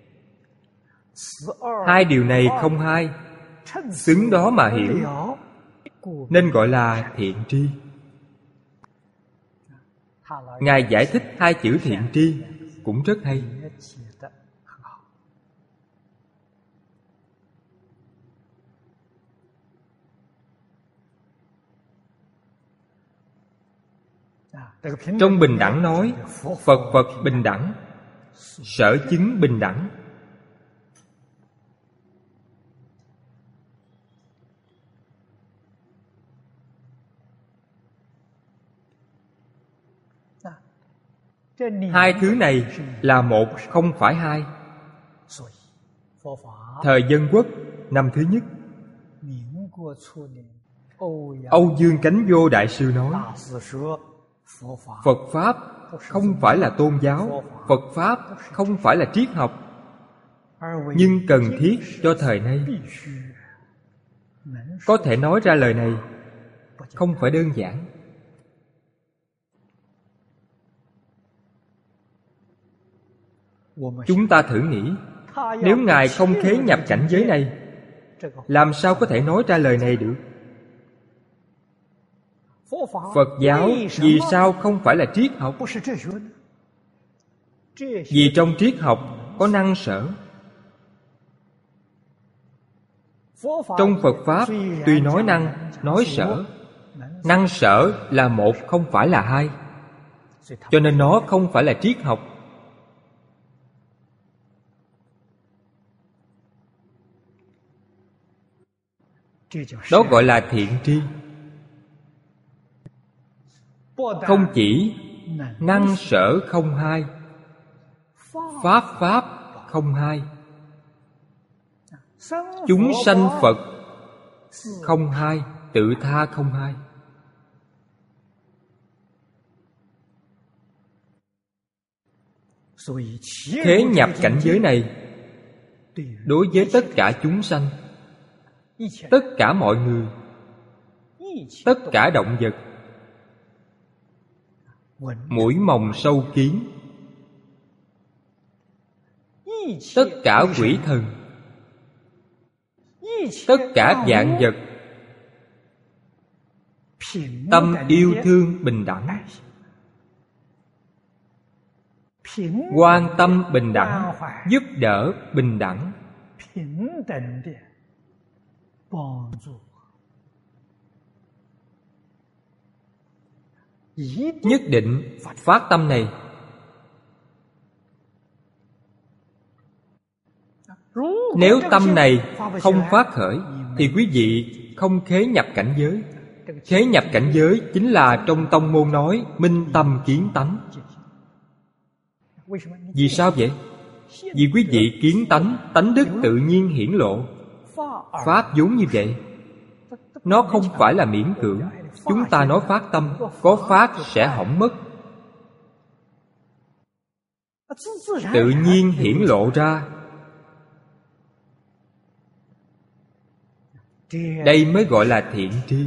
Hai điều này không hai, xứng đó mà hiểu, nên gọi là thiện tri. Ngài giải thích hai chữ thiện tri cũng rất hay. Trong bình đẳng nói Phật Phật bình đẳng, sở chứng bình đẳng. Hai thứ này là một, không phải hai. Thời Dân Quốc năm thứ nhất, Âu Dương Cánh Vô Đại Sư nói, Phật Pháp không phải là tôn giáo, Phật Pháp không phải là triết học, nhưng cần thiết cho thời nay. Có thể nói ra lời này không phải đơn giản. Chúng ta thử nghĩ, nếu Ngài không khế nhập cảnh giới này, làm sao có thể nói ra lời này được? Phật giáo vì sao không phải là triết học? Vì trong triết học có năng sở. Trong Phật Pháp tuy nói năng, nói sở. Năng sở là một, không phải là hai. Cho nên nó không phải là triết học. Đó gọi là thiện tri. Không chỉ năng sở không hai, pháp pháp không hai, chúng sanh Phật không hai, tự tha không hai. Thế nhập cảnh giới này đối với tất cả chúng sanh, tất cả mọi người, tất cả động vật, mũi mồng sâu kiến, tất cả quỷ thần, tất cả vạn vật, tâm yêu thương bình đẳng, quan tâm bình đẳng, giúp đỡ bình đẳng. Nhất định phát tâm này. Nếu tâm này không phát khởi thì quý vị không khế nhập cảnh giới. Khế nhập cảnh giới chính là trong tông môn nói minh tâm kiến tánh. Vì sao vậy? Vì quý vị kiến tánh, tánh đức tự nhiên hiển lộ. Pháp vốn như vậy, nó không phải là miễn cưỡng. Chúng ta nói phát tâm, có phát sẽ hỏng mất. Tự nhiên hiển lộ ra. Đây mới gọi là thiện tri.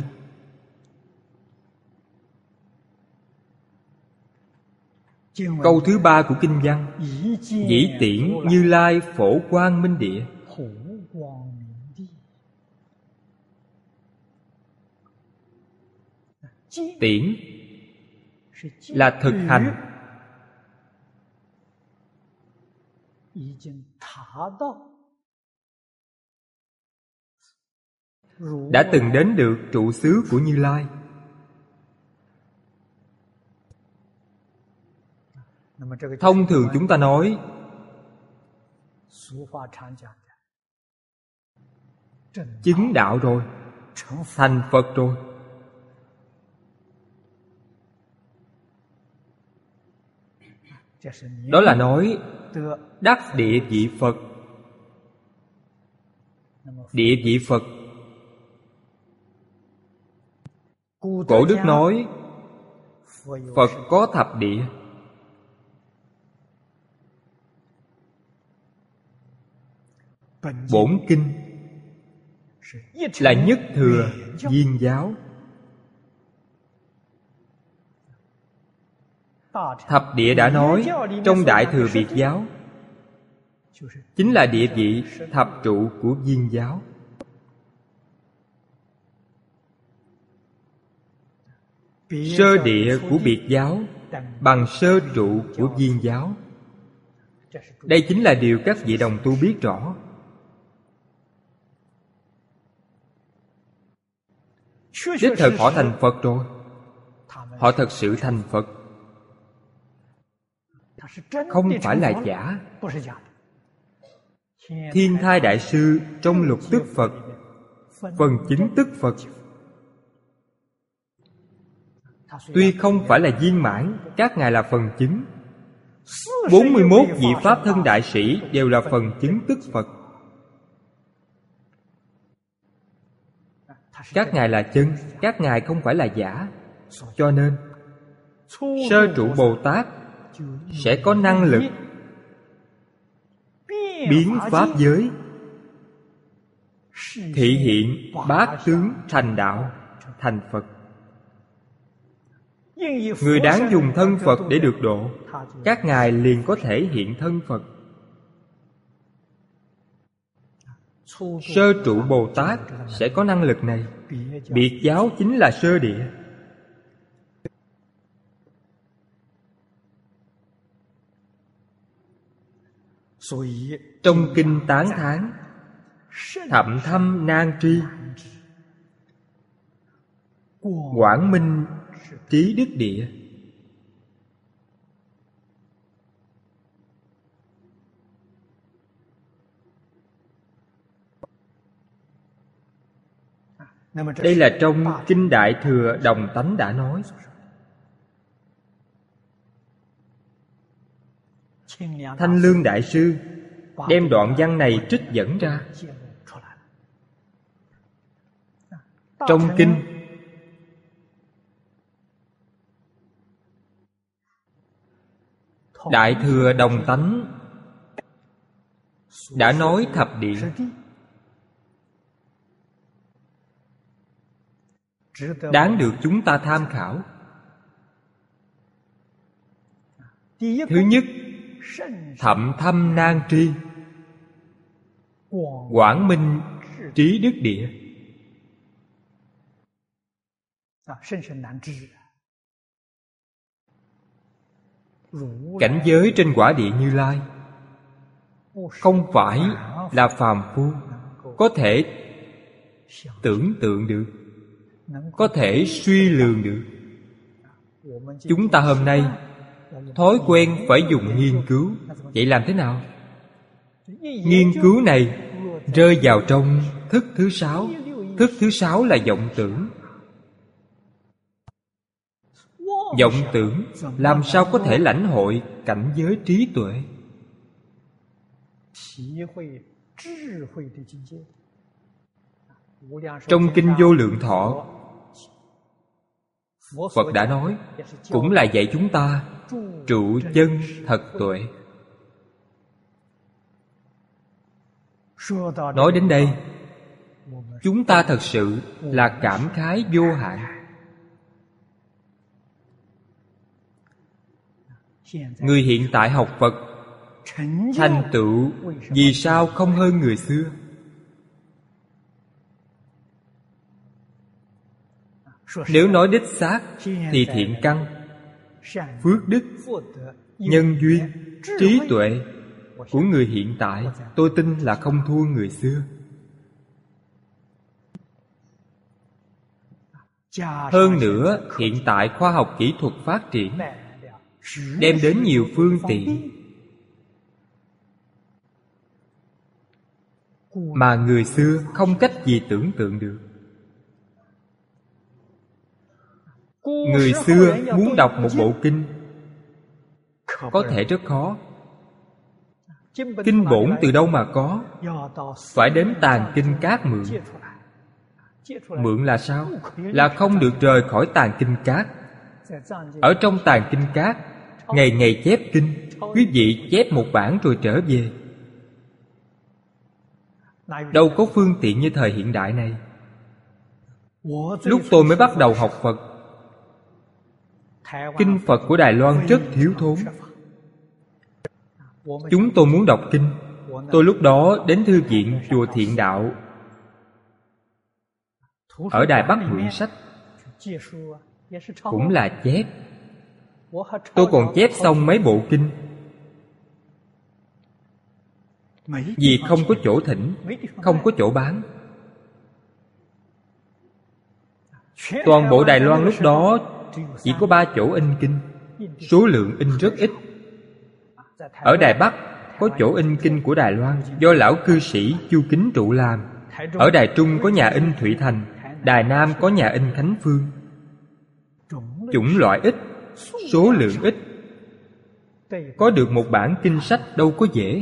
Câu thứ ba của kinh văn: Dĩ tiễn Như Lai phổ quang minh địa. Tiễn là thực hành, đã từng đến được trụ xứ của Như Lai. Thông thường chúng ta nói chứng đạo rồi, thành Phật rồi. Đó là nói đắc địa vị Phật. Địa vị Phật, cổ đức nói Phật có thập địa. Bổn kinh là nhất thừa viên giáo. Thập địa đã nói trong Đại Thừa Biệt Giáo chính là địa vị thập trụ của viên giáo. Sơ địa của Biệt Giáo bằng sơ trụ của viên giáo. Đây chính là điều các vị đồng tu biết rõ. Đích thực họ thành Phật rồi. Họ thật sự thành Phật, không phải là giả. Thiên Thai Đại Sư trong Lục Tức Phật, phần chính tức Phật, tuy không phải là viên mãn, các ngài là phần chứng. Bốn mươi mốt vị Pháp Thân Đại Sĩ đều là phần chứng tức Phật. Các ngài là chân, các ngài không phải là giả. Cho nên sơ trụ Bồ Tát sẽ có năng lực biến Pháp giới, thị hiện bát tướng thành đạo, thành Phật. Người đáng dùng thân Phật để được độ, các ngài liền có thể hiện thân Phật. Sơ trụ Bồ Tát sẽ có năng lực này. Biệt giáo chính là sơ địa. Trong kinh tán thán thậm thâm nan tri, quảng minh trí đức địa. Đây là trong kinh Đại Thừa Đồng Tánh đã nói. Thanh Lương Đại Sư đem đoạn văn này trích dẫn ra. Trong kinh Đại Thừa Đồng Tánh đã nói thập địa, đáng được chúng ta tham khảo. Thứ nhất, thậm thâm nan tri, quảng minh trí đức địa. Cảnh giới trên quả địa Như Lai không phải là phàm phu có thể tưởng tượng được, có thể suy lường được. Chúng ta hôm nay thói quen phải dùng nghiên cứu. Vậy làm thế nào? Nghiên cứu này rơi vào trong thức thứ sáu. Thức thứ sáu là vọng tưởng. Vọng tưởng làm sao có thể lãnh hội cảnh giới trí tuệ? Trong kinh Vô Lượng Thọ, Phật đã nói, cũng là dạy chúng ta trụ chân thật tuệ. Nói đến đây, chúng ta thật sự là cảm khái vô hạn. Người hiện tại học Phật thành tựu vì sao không hơn người xưa? Nếu nói đích xác thì thiện căn, phước đức, nhân duyên, trí tuệ của người hiện tại, tôi tin là không thua người xưa. Hơn nữa, hiện tại khoa học kỹ thuật phát triển, đem đến nhiều phương tiện mà người xưa không cách gì tưởng tượng được. Người xưa muốn đọc một bộ kinh có thể rất khó. Kinh bổn từ đâu mà có? Phải đến tàng kinh các mượn. Mượn là sao? Là không được rời khỏi tàng kinh các. Ở trong tàng kinh các, ngày ngày chép kinh, quý vị chép một bản rồi trở về. Đâu có phương tiện như thời hiện đại này. Lúc tôi mới bắt đầu học Phật, kinh Phật của Đài Loan rất thiếu thốn. Chúng tôi muốn đọc kinh, tôi lúc đó đến thư viện chùa Thiện Đạo ở Đài Bắc mượn sách, cũng là chép. Tôi còn chép xong mấy bộ kinh, vì không có chỗ thỉnh, không có chỗ bán. Toàn bộ Đài Loan lúc đó chỉ có ba chỗ in kinh, số lượng in rất ít. Ở Đài Bắc có chỗ in kinh của Đài Loan do lão cư sĩ Chu Kính Trụ làm. Ở Đài Trung có nhà in Thụy Thành, Đài Nam có nhà in Khánh Phương. Chủng loại ít, số lượng ít, có được một bản kinh sách đâu có dễ.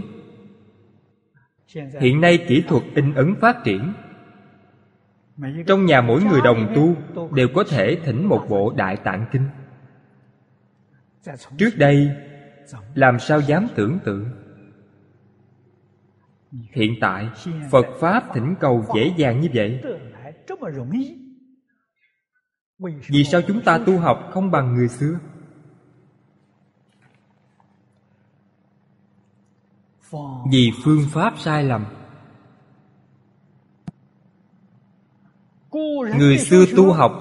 Hiện nay kỹ thuật in ấn phát triển, trong nhà mỗi người đồng tu đều có thể thỉnh một bộ Đại Tạng Kinh. Trước đây làm sao dám tưởng tượng. Hiện tại Phật Pháp thỉnh cầu dễ dàng như vậy. Vì sao chúng ta tu học không bằng người xưa? Vì phương pháp sai lầm. Người xưa tu học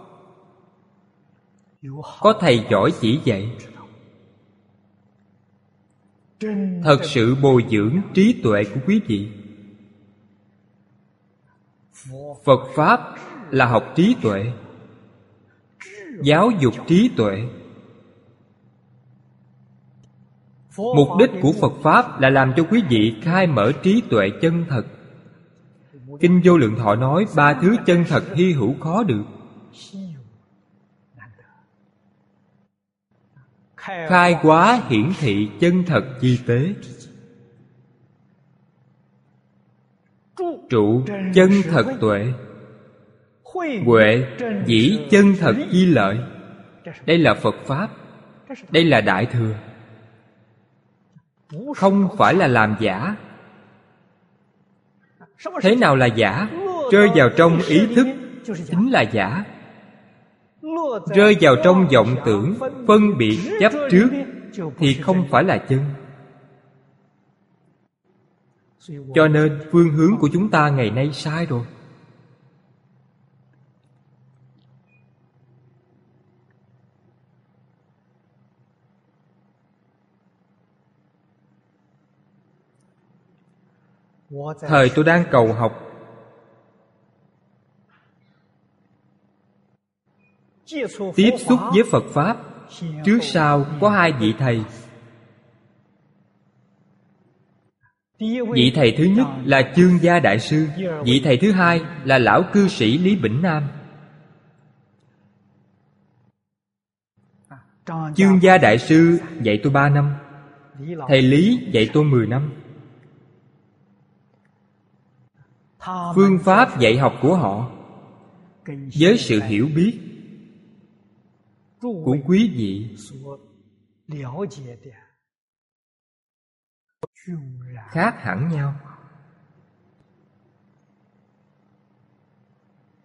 có thầy giỏi chỉ dạy, thật sự bồi dưỡng trí tuệ của quý vị. Phật Pháp là học trí tuệ, giáo dục trí tuệ. Mục đích của Phật Pháp là làm cho quý vị khai mở trí tuệ chân thật. Kinh Vô Lượng Thọ nói ba thứ chân thật hy hữu khó được: khai hóa hiển thị chân thật chi tế, trụ chân thật tuệ, huệ dĩ chân thật chi lợi. Đây là Phật Pháp, đây là Đại Thừa, không phải là làm giả. Thế nào là giả? Rơi vào trong ý thức chính là giả. Rơi vào trong vọng tưởng, phân biệt chấp trước thì không phải là chân. Cho nên phương hướng của chúng ta ngày nay sai rồi. Thời tôi đang cầu học, tiếp xúc với Phật Pháp, trước sau có hai vị thầy. Vị thầy thứ nhất là Chương Gia Đại Sư, vị thầy thứ hai là lão cư sĩ Lý Bỉnh Nam. Chương Gia Đại Sư dạy tôi ba năm, thầy Lý dạy tôi mười năm. Phương pháp dạy học của họ với sự hiểu biết của quý vị khác hẳn nhau.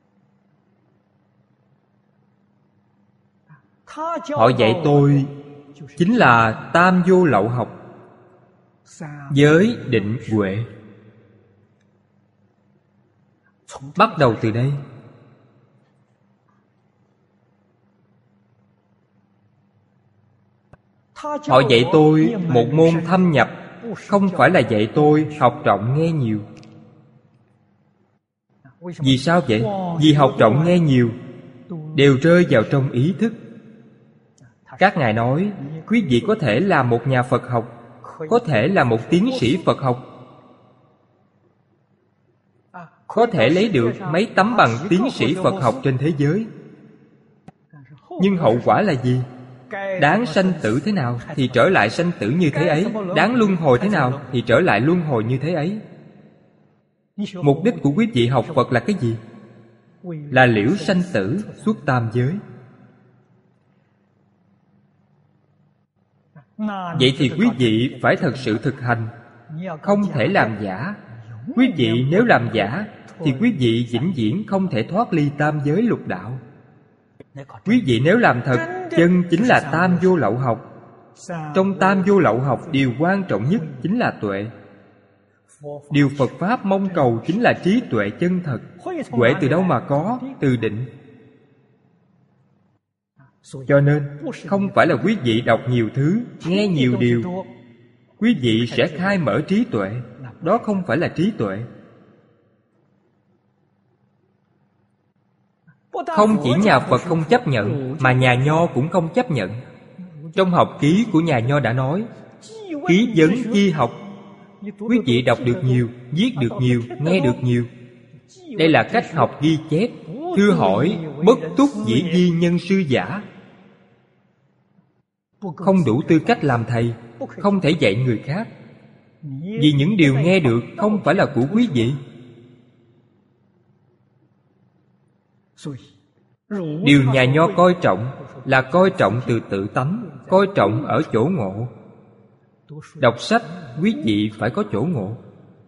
Họ dạy tôi chính là tam vô lậu học, giới định huệ. Bắt đầu từ đây. Họ dạy tôi một môn thâm nhập, không phải là dạy tôi học rộng nghe nhiều. Vì sao vậy? Vì học rộng nghe nhiều đều rơi vào trong ý thức. Các ngài nói, quý vị có thể là một nhà Phật học, có thể là một tiến sĩ Phật học, có thể lấy được mấy tấm bằng tiến sĩ Phật học trên thế giới. Nhưng hậu quả là gì? Đáng sanh tử thế nào thì trở lại sanh tử như thế ấy, đáng luân hồi thế nào thì trở lại luân hồi như thế ấy. Mục đích của quý vị học Phật là cái gì? Là liễu sanh tử xuất tam giới. Vậy thì quý vị phải thật sự thực hành, không thể làm giả. Quý vị nếu làm giả thì quý vị vĩnh viễn không thể thoát ly tam giới lục đạo. Quý vị nếu làm thật, chân chính là tam vô lậu học. Trong tam vô lậu học, điều quan trọng nhất chính là tuệ. Điều Phật Pháp mong cầu chính là trí tuệ chân thật. Huệ từ đâu mà có? Từ định. Cho nên, không phải là quý vị đọc nhiều thứ, nghe nhiều điều, quý vị sẽ khai mở trí tuệ. Đó không phải là trí tuệ. Không chỉ nhà Phật không chấp nhận, mà nhà Nho cũng không chấp nhận. Trong học ký của nhà Nho đã nói, ký vấn chi học. Quý vị đọc được nhiều, viết được nhiều, nghe được nhiều. Đây là cách học ghi chép. Thưa hỏi, bất túc dĩ vi nhân sư giả. Không đủ tư cách làm thầy, không thể dạy người khác. Vì những điều nghe được không phải là của quý vị. Điều nhà Nho coi trọng là coi trọng từ tự tánh, coi trọng ở chỗ ngộ. Đọc sách, quý vị phải có chỗ ngộ.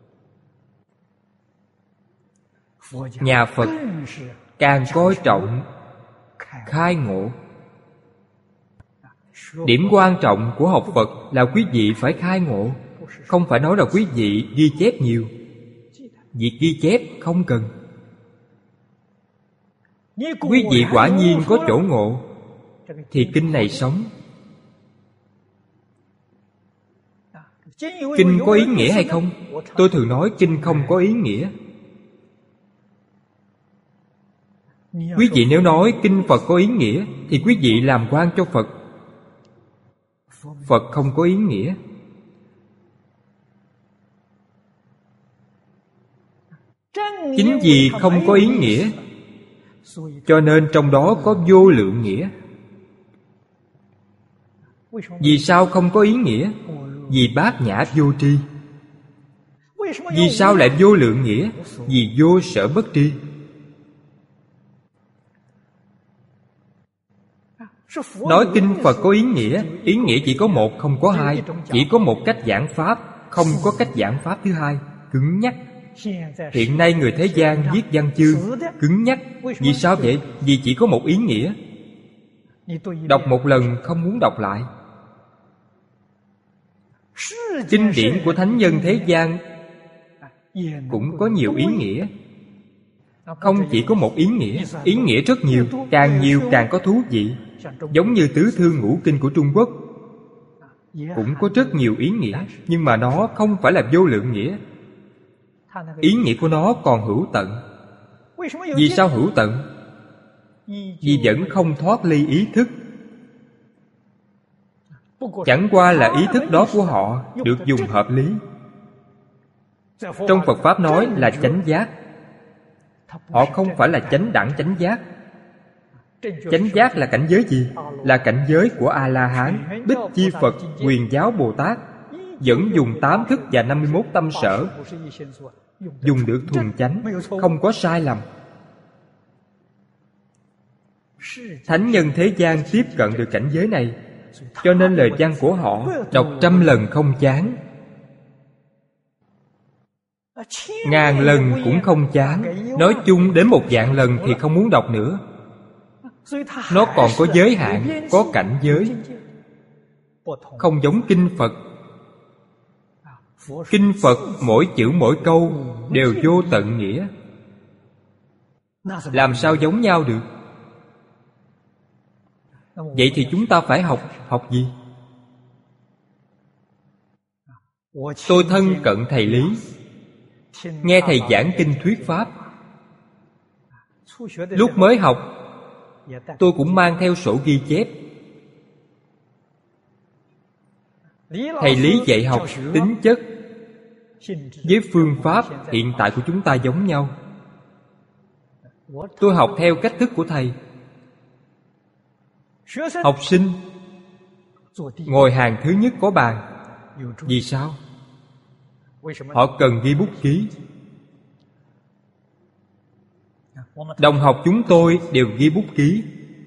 Nhà Phật càng coi trọng khai ngộ. Điểm quan trọng của học Phật là quý vị phải khai ngộ, không phải nói là quý vị ghi chép nhiều. Việc ghi chép không cần. Quý vị quả nhiên có chỗ ngộ thì kinh này sống. Kinh có ý nghĩa hay không? Tôi thường nói kinh không có ý nghĩa. Quý vị nếu nói kinh Phật có ý nghĩa thì quý vị làm quan cho Phật. Phật không có ý nghĩa. Chính vì không có ý nghĩa, cho nên trong đó có vô lượng nghĩa. Vì sao không có ý nghĩa? Vì bát nhã vô tri. Vì sao lại vô lượng nghĩa? Vì vô sở bất tri. Nói kinh Phật có ý nghĩa, ý nghĩa chỉ có một, không có hai. Chỉ có một cách giảng pháp, không có cách giảng pháp thứ hai. Cứng nhắc. Hiện nay người thế gian viết văn chương cứng nhắc. Vì sao vậy? Vì chỉ có một ý nghĩa. Đọc một lần không muốn đọc lại. Kinh điển của thánh nhân thế gian cũng có nhiều ý nghĩa. Không chỉ có một ý nghĩa. Ý nghĩa rất nhiều. Càng nhiều càng có thú vị. Giống như tứ thư ngũ kinh của Trung Quốc cũng có rất nhiều ý nghĩa, nhưng mà nó không phải là vô lượng nghĩa. Ý nghĩa của nó còn hữu tận. Vì sao hữu tận? Vì vẫn không thoát ly ý thức. Chẳng qua là ý thức đó của họ được dùng hợp lý. Trong Phật Pháp nói là chánh giác. Họ không phải là chánh đẳng chánh giác. Chánh giác là cảnh giới gì? Là cảnh giới của A-la-hán, Bích Chi Phật, Quyền Giáo Bồ Tát. Vẫn dùng tám thức và năm mươi mốt tâm sở. Dùng được thuần chánh, không có sai lầm. Thánh nhân thế gian tiếp cận được cảnh giới này, cho nên lời văn của họ đọc trăm lần không chán, ngàn lần cũng không chán. Nói chung đến một vạn lần thì không muốn đọc nữa. Nó còn có giới hạn, có cảnh giới. không giống kinh Phật. Kinh Phật mỗi chữ mỗi câu đều vô tận nghĩa, làm sao giống nhau được? Vậy thì chúng ta phải học. Học gì? Tôi thân cận thầy Lý, nghe thầy giảng kinh thuyết pháp. Lúc mới học, tôi cũng mang theo sổ ghi chép. Thầy Lý dạy học tính chất với phương pháp hiện tại của chúng ta giống nhau. Tôi học theo cách thức của thầy. Học sinh ngồi hàng thứ nhất có bàn. Vì sao? Họ cần ghi bút ký. Đồng học chúng tôi đều ghi bút ký.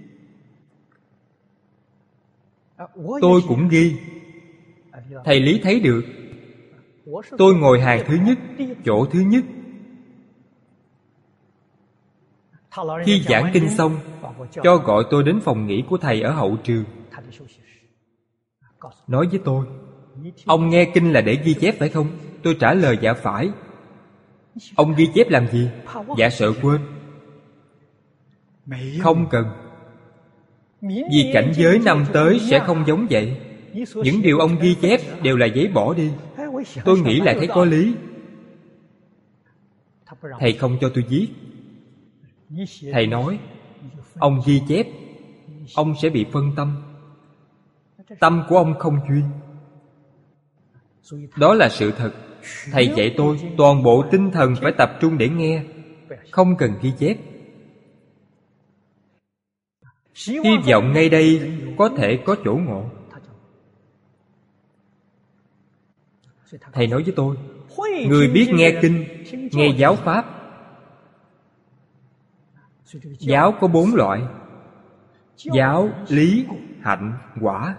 Tôi cũng ghi. Thầy Lý thấy được. Tôi ngồi hàng thứ nhất, chỗ thứ nhất. Khi giảng kinh xong, cho gọi tôi đến phòng nghỉ của thầy ở hậu trường. Nói với tôi: ông nghe kinh là để ghi chép phải không? Tôi trả lời: dạ phải. Ông ghi chép làm gì? Dạ sợ quên. Không cần. Vì cảnh giới năm tới sẽ không giống vậy. Những điều ông ghi chép đều là giấy bỏ đi. Tôi nghĩ lại thấy có lý. Thầy không cho tôi viết. Thầy nói: ông ghi chép, ông sẽ bị phân tâm. Tâm của ông không chuyên. Đó là sự thật. Thầy dạy tôi toàn bộ tinh thần phải tập trung để nghe, không cần ghi chép. Hy vọng ngay đây có thể có chỗ ngộ. Thầy nói với tôi: người biết nghe kinh, nghe giáo pháp. Giáo có bốn loại: giáo, lý, hạnh, quả.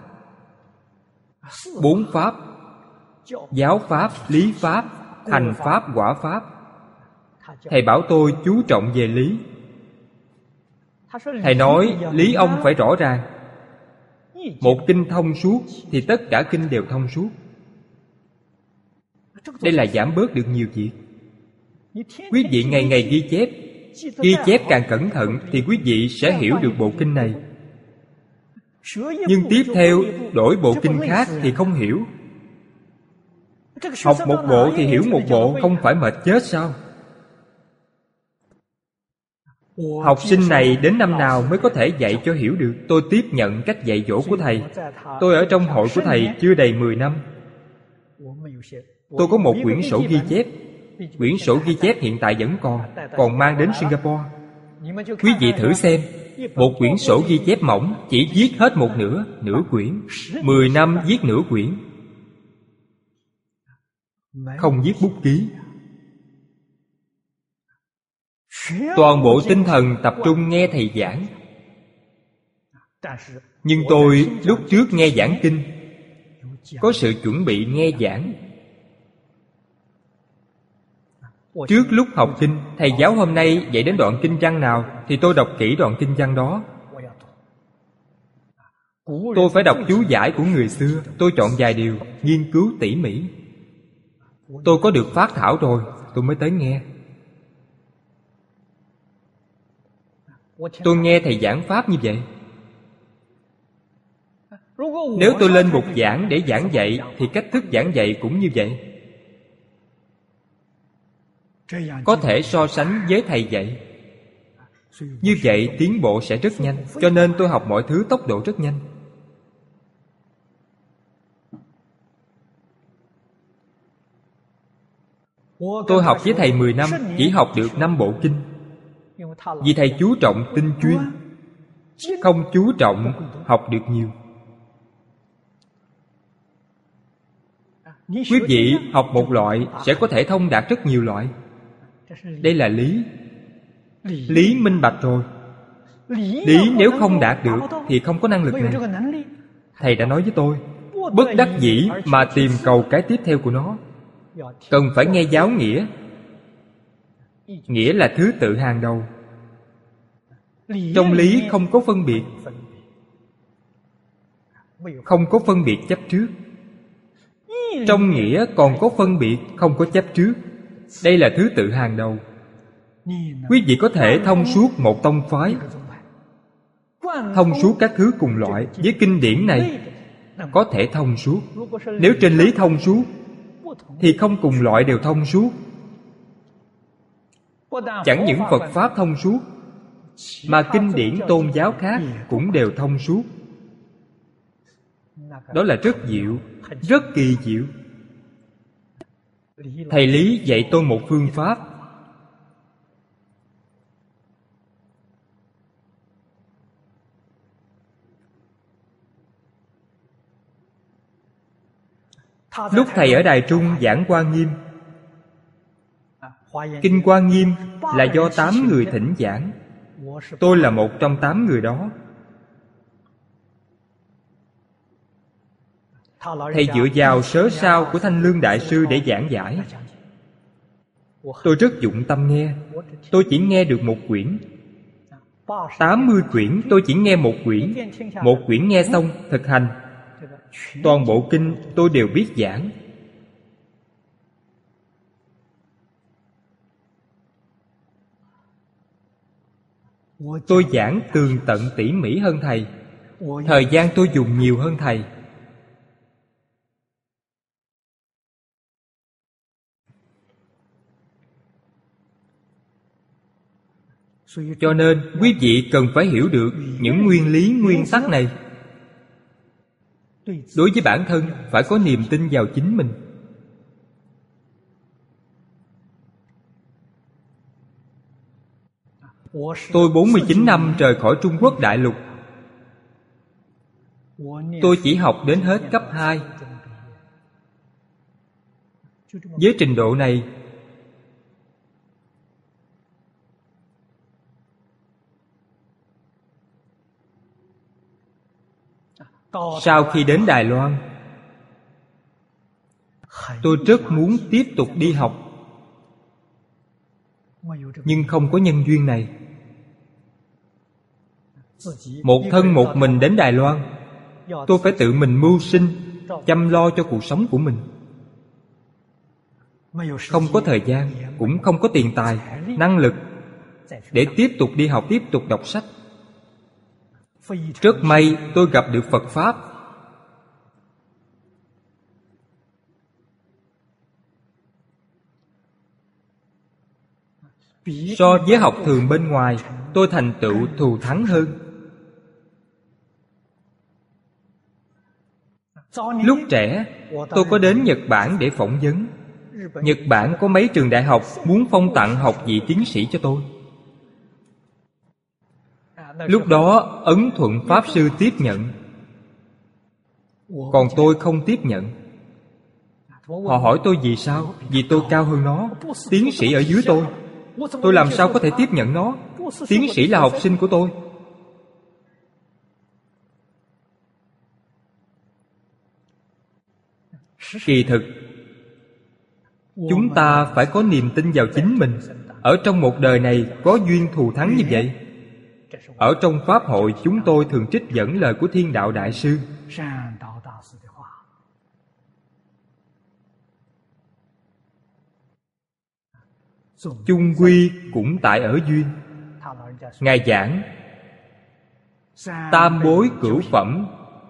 Bốn pháp: giáo pháp, lý pháp, hành pháp, quả pháp. Thầy bảo tôi chú trọng về lý. Thầy nói lý ông phải rõ ràng. Một kinh thông suốt thì tất cả kinh đều thông suốt. Đây là giảm bớt được nhiều việc. Quý vị ngày ngày ghi chép, ghi chép càng cẩn thận thì quý vị sẽ hiểu được bộ kinh này. Nhưng tiếp theo đổi bộ kinh khác thì không hiểu. Học một bộ thì hiểu một bộ, không phải mệt chết sao? Học sinh này đến năm nào mới có thể dạy cho hiểu được? Tôi tiếp nhận cách dạy dỗ của thầy. Tôi ở trong hội của thầy chưa đầy mười năm. Tôi có một quyển sổ ghi chép. Quyển sổ ghi chép hiện tại vẫn còn, còn mang đến Singapore. Quý vị thử xem, một quyển sổ ghi chép mỏng chỉ viết hết một nửa, nửa quyển. Mười năm viết nửa quyển. Không viết bút ký. Toàn bộ tinh thần tập trung nghe thầy giảng. Nhưng tôi lúc trước nghe giảng kinh, có sự chuẩn bị nghe giảng. Trước lúc học kinh, thầy giáo hôm nay dạy đến đoạn kinh văn nào thì tôi đọc kỹ đoạn kinh văn đó. Tôi phải đọc chú giải của người xưa. Tôi chọn vài điều, nghiên cứu tỉ mỉ. Tôi có được phát thảo rồi, tôi mới tới nghe. Tôi nghe thầy giảng pháp như vậy. Nếu tôi lên bục giảng để giảng dạy thì cách thức giảng dạy cũng như vậy. Có thể so sánh với thầy dạy. Như vậy tiến bộ sẽ rất nhanh. Cho nên tôi học mọi thứ tốc độ rất nhanh. Tôi học với thầy mười năm, chỉ học được năm bộ kinh. Vì thầy chú trọng tinh chuyên, không chú trọng học được nhiều. Quý vị học một loại sẽ có thể thông đạt rất nhiều loại. Đây là lý. Lý minh bạch rồi. Lý nếu không đạt được thì không có năng lực này. Thầy đã nói với tôi, bất đắc dĩ mà tìm cầu cái tiếp theo của nó. Cần phải nghe giáo nghĩa. Nghĩa là thứ tự hàng đầu. Trong lý không có phân biệt. không có phân biệt chấp trước. Trong nghĩa còn có phân biệt, không có chấp trước. Đây là thứ tự hàng đầu. Quý vị có thể thông suốt một tông phái, thông suốt các thứ cùng loại. Với kinh điển này có thể thông suốt. Nếu trên lý thông suốt thì không cùng loại đều thông suốt. Chẳng những Phật Pháp thông suốt, mà kinh điển tôn giáo khác cũng đều thông suốt. Đó là rất diệu, rất kỳ diệu. Thầy Lý dạy tôi một phương pháp. Lúc thầy ở Đài Trung giảng Hoa Nghiêm, kinh Hoa Nghiêm là do tám người thỉnh giảng. Tôi là một trong tám người đó. Thầy dựa vào sớ sao của Thanh Lương Đại Sư để giảng giải. Tôi rất dụng tâm nghe. Tôi chỉ nghe được một quyển. Tám mươi quyển tôi chỉ nghe một quyển. Một quyển nghe xong, thực hành. Toàn bộ kinh tôi đều biết giảng. Tôi giảng tường tận tỉ mỉ hơn thầy. Thời gian tôi dùng nhiều hơn thầy. Cho nên quý vị cần phải hiểu được những nguyên lý nguyên tắc này. Đối với bản thân phải có niềm tin vào chính mình. Tôi bốn mươi chín năm rời khỏi Trung Quốc đại lục. Tôi chỉ học đến hết cấp hai. Với trình độ này, sau khi đến Đài Loan, tôi rất muốn tiếp tục đi học, nhưng không có nhân duyên này. Một thân một mình đến Đài Loan, tôi phải tự mình mưu sinh, chăm lo cho cuộc sống của mình. Không có thời gian, cũng không có tiền tài, năng lực để tiếp tục đi học, tiếp tục đọc sách. Rất may tôi gặp được Phật Pháp. So với học thường bên ngoài, tôi thành tựu thù thắng hơn. Lúc trẻ, tôi có đến Nhật Bản để phỏng vấn. Nhật Bản có mấy trường đại học muốn phong tặng học vị tiến sĩ cho tôi. Lúc đó Ấn Thuận Pháp Sư tiếp nhận, còn tôi không tiếp nhận. Họ hỏi tôi vì sao? Vì tôi cao hơn nó, tiến sĩ ở dưới tôi. Tôi làm sao có thể tiếp nhận nó? Tiến sĩ là học sinh của tôi. Kỳ thực, chúng ta phải có niềm tin vào chính mình. Ở trong một đời này có duyên thù thắng như vậy. Ở trong Pháp hội, chúng tôi thường trích dẫn lời của Thiên Đạo Đại Sư. Chung quy cũng tại ở duyên. Ngài giảng tam bối cửu phẩm,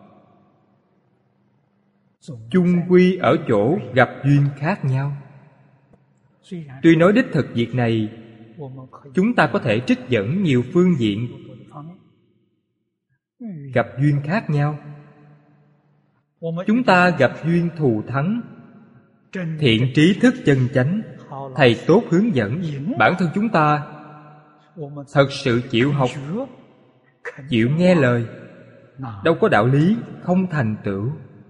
chung quy ở chỗ gặp duyên khác nhau. Tuy nói đích thực việc này, chúng ta có thể trích dẫn nhiều phương diện. Gặp duyên khác nhau, chúng ta gặp duyên thù thắng, thiện trí thức chân chánh, thầy tốt hướng dẫn. Bản thân chúng ta thật sự chịu học, chịu nghe lời, đâu có đạo lý không thành tựu.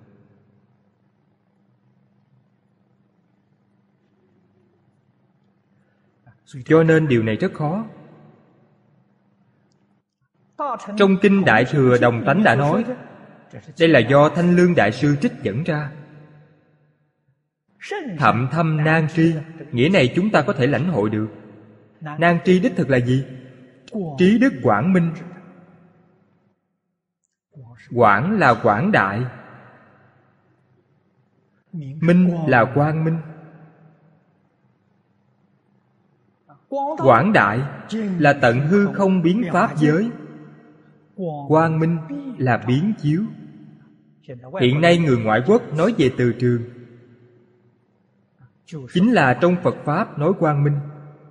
Cho nên điều này rất khó. Trong Kinh Đại Thừa Đồng Tánh đã nói, đây là do Thanh Lương Đại Sư trích dẫn ra. Thậm thâm nan tri, nghĩa này chúng ta có thể lãnh hội được. Nan tri đích thực là gì? Trí đức quảng minh. Quảng là quảng đại, minh là quang minh. Quảng đại là tận hư không biến pháp giới, quang minh là biến chiếu. Hiện nay người ngoại quốc nói về từ trường, chính là trong Phật Pháp nói quang minh.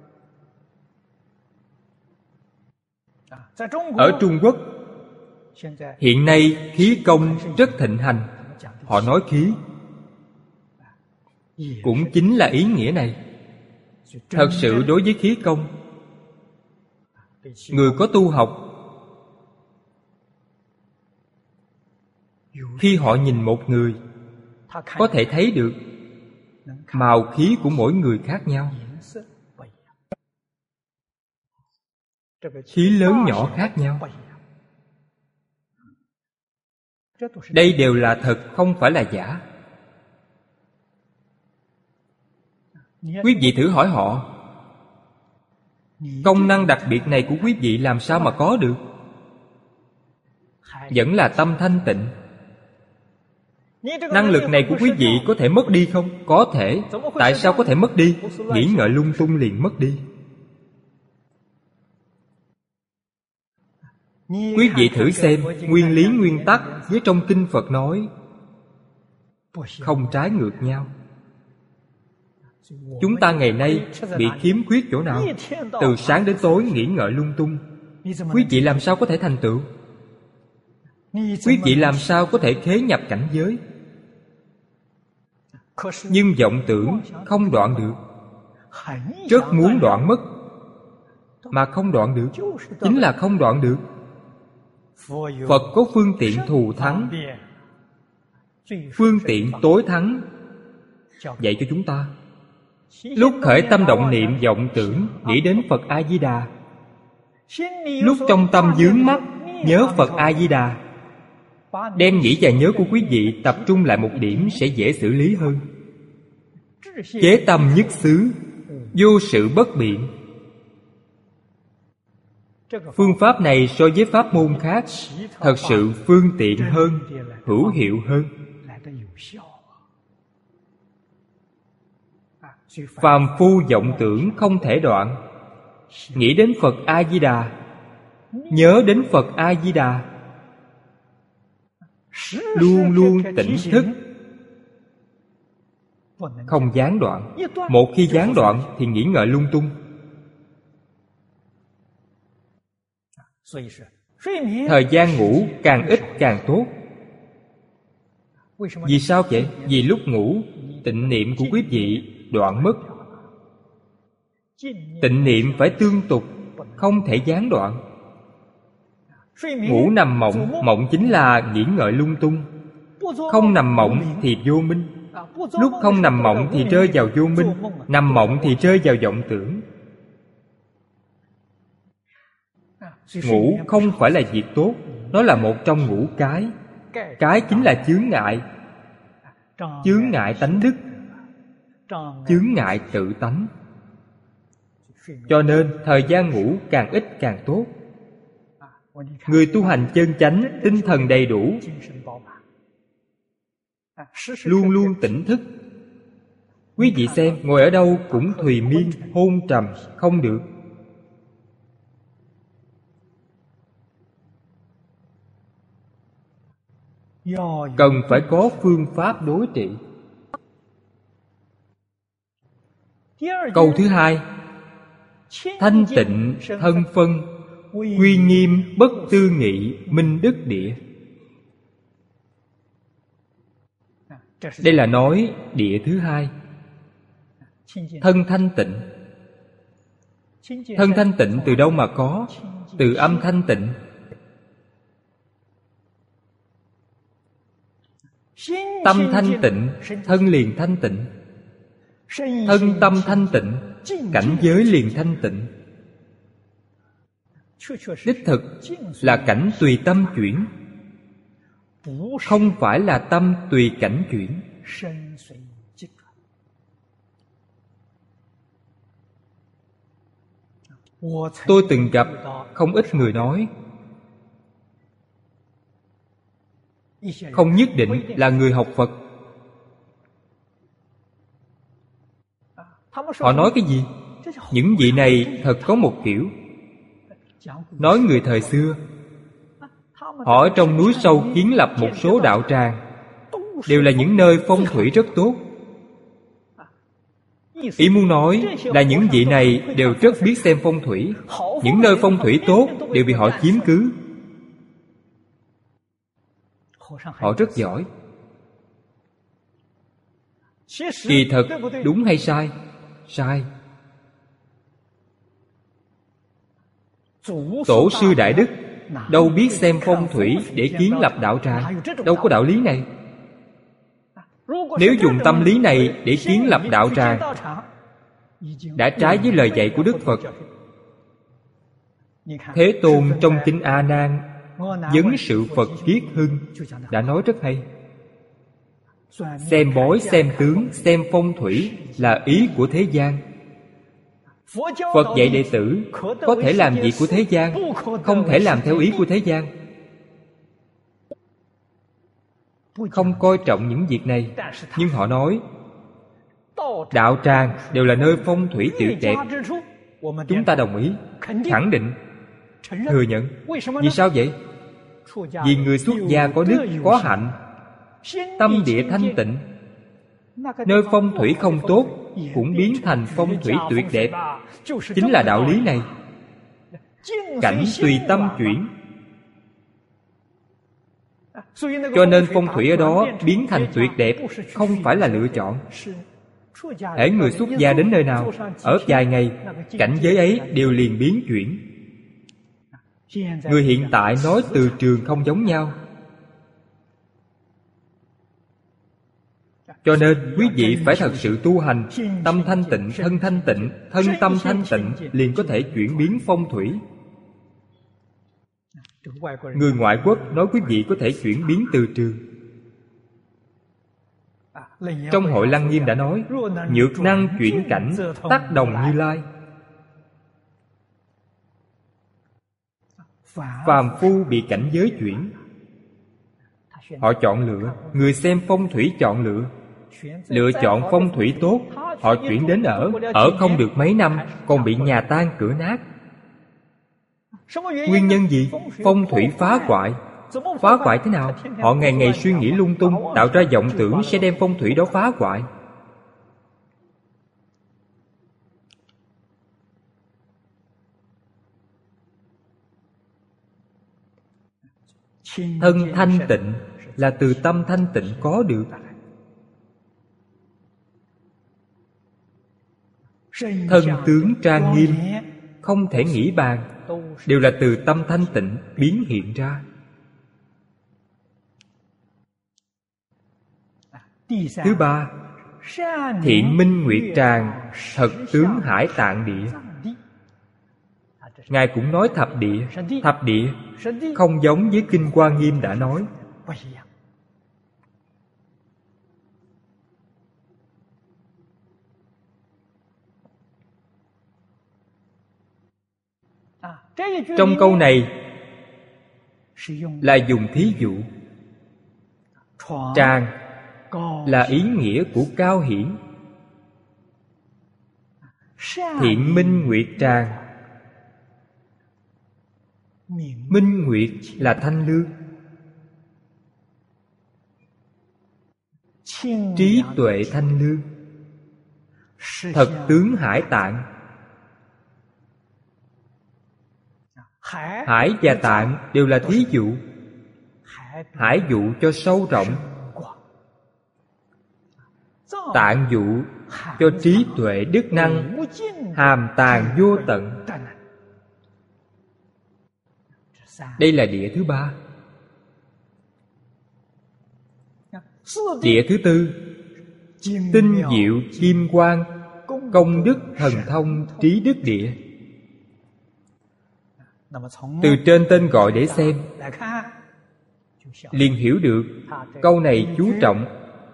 Ở Trung Quốc hiện nay khí công rất thịnh hành. Họ nói khí cũng chính là ý nghĩa này. Thật sự đối với khí công, người có tu học, khi họ nhìn một người, có thể thấy được màu khí của mỗi người khác nhau, khí lớn nhỏ khác nhau. Đây đều là thật, không phải là giả. Quý vị thử hỏi họ, công năng đặc biệt này của quý vị làm sao mà có được? Vẫn là tâm thanh tịnh. Năng lực này của quý vị có thể mất đi không? Có thể. Tại sao có thể mất đi? Nghĩ ngợi lung tung liền mất đi. Quý vị thử xem, nguyên lý nguyên tắc với trong kinh Phật nói không trái ngược nhau. Chúng ta ngày nay bị khiếm khuyết chỗ nào? Từ sáng đến tối nghĩ ngợi lung tung. Quý vị làm sao có thể thành tựu? Quý vị làm sao có thể khế nhập cảnh giới? Nhưng vọng tưởng không đoạn được, rất muốn đoạn mất, mà không đoạn được, chính là không đoạn được. Phật có phương tiện thù thắng, phương tiện tối thắng dạy cho chúng ta. Lúc khởi tâm động niệm vọng tưởng, nghĩ đến Phật A-di-đà. Lúc trong tâm vướng mắc, nhớ Phật A-di-đà. Đem nghĩ và nhớ của quý vị tập trung lại một điểm sẽ dễ xử lý hơn. Chế tâm nhất xứ, vô sự bất biện. Phương pháp này so với pháp môn khác thật sự phương tiện hơn, hữu hiệu hơn. Phàm phu vọng tưởng không thể đoạn. Nghĩ đến Phật A-di-đà, nhớ đến Phật A-di-đà, luôn luôn tỉnh thức, không gián đoạn. Một khi gián đoạn thì nghĩ ngợi lung tung. Thời gian ngủ càng ít càng tốt. Vì sao vậy? Vì lúc ngủ, tịnh niệm của quý vị đoạn mất. Tịnh niệm phải tương tục, không thể gián đoạn. Ngủ nằm mộng, mộng chính là nghĩ ngợi lung tung. Không nằm mộng thì vô minh. Lúc không nằm mộng thì rơi vào vô minh, nằm mộng thì rơi vào vọng tưởng. Ngủ không phải là việc tốt, nó là một trong ngũ cái. Cái chính là chướng ngại. Chướng ngại tánh đức, chướng ngại tự tánh. Cho nên thời gian ngủ càng ít càng tốt. Người tu hành chân chánh, tinh thần đầy đủ, luôn luôn tỉnh thức. Quý vị xem, ngồi ở đâu cũng thùy miên, hôn trầm, không được. Cần phải có phương pháp đối trị. Câu thứ hai, thanh tịnh thân phân, quy nghiêm bất tư nghị, minh đức địa. Đây là nói địa thứ hai. Thân thanh tịnh. Thân thanh tịnh từ đâu mà có? Từ âm thanh tịnh. Tâm thanh tịnh, thân liền thanh tịnh. Thân tâm thanh tịnh, cảnh giới liền thanh tịnh. Đích thực là cảnh tùy tâm chuyển, không phải là tâm tùy cảnh chuyển. Tôi từng gặp không ít người nói không nhất định là người học Phật. Họ nói cái gì? Những vị này thật có một kiểu. Nói người thời xưa, họ ở trong núi sâu kiến lập một số đạo tràng, đều là những nơi phong thủy rất tốt. Ý muốn nói là những vị này đều rất biết xem phong thủy. Những nơi phong thủy tốt đều bị họ chiếm cứ. Họ rất giỏi. Kỳ thật đúng hay sai? Sai. Tổ sư Đại Đức đâu biết xem phong thủy để kiến lập đạo tràng. Đâu có đạo lý này. Nếu dùng tâm lý này để kiến lập đạo tràng, đã trái với lời dạy của Đức Phật. Thế Tôn trong kinh A Nan Vấn sự Phật Kiết Hưng đã nói rất hay. Xem bói, xem tướng, xem phong thủy là ý của thế gian. Phật dạy đệ tử có thể làm việc của thế gian, không thể làm theo ý của thế gian. Không coi trọng những việc này. Nhưng họ nói đạo tràng đều là nơi phong thủy tuyệt đẹp. Chúng ta đồng ý, khẳng định, thừa nhận. Vì sao vậy? Vì người xuất gia có đức, có hạnh, tâm địa thanh tịnh. Nơi phong thủy không tốt cũng biến thành phong thủy tuyệt đẹp. Chính là đạo lý này. Cảnh tùy tâm chuyển. Cho nên phong thủy ở đó biến thành tuyệt đẹp không phải là lựa chọn. Hễ người xuất gia đến nơi nào, ở vài ngày, cảnh giới ấy đều liền biến chuyển. Người hiện tại nói từ trường không giống nhau. Cho nên quý vị phải thật sự tu hành, tâm thanh tịnh, thân thanh tịnh, thân tâm thanh tịnh liền có thể chuyển biến phong thủy. Người ngoại quốc nói quý vị có thể chuyển biến từ trường. Trong hội Lăng Nghiêm đã nói, nhược năng chuyển cảnh, tác đồng Như Lai. Phàm phu bị cảnh giới chuyển. Họ chọn lựa, người xem phong thủy chọn lựa. Lựa chọn phong thủy tốt, họ chuyển đến ở. Ở không được mấy năm, còn bị nhà tan cửa nát. Nguyên nhân gì? Phong thủy phá hoại. Phá hoại thế nào? Họ ngày ngày suy nghĩ lung tung, tạo ra vọng tưởng sẽ đem phong thủy đó phá hoại. Thân thanh tịnh là từ tâm thanh tịnh có được. Thân tướng trang nghiêm, không thể nghĩ bàn, đều là từ tâm thanh tịnh biến hiện ra. Thứ ba, thiện minh nguyệt tràng, thật tướng hải tạng địa. Ngài cũng nói thập địa. Thập địa không giống với Kinh Hoa Nghiêm đã nói. Trong câu này là dùng thí dụ. Tràng là ý nghĩa của cao hiển. Thiện minh nguyệt tràng. Minh nguyệt là thanh lương. Trí tuệ thanh lương. Thật tướng hải tạng. Hải và tạng đều là thí dụ. Hải dụ cho sâu rộng, tạng dụ cho trí tuệ đức năng hàm tàng vô tận. Đây là địa thứ ba. Địa thứ tư, tinh diệu kim quang, công đức thần thông trí đức địa. Từ trên tên gọi để xem, liền hiểu được câu này chú trọng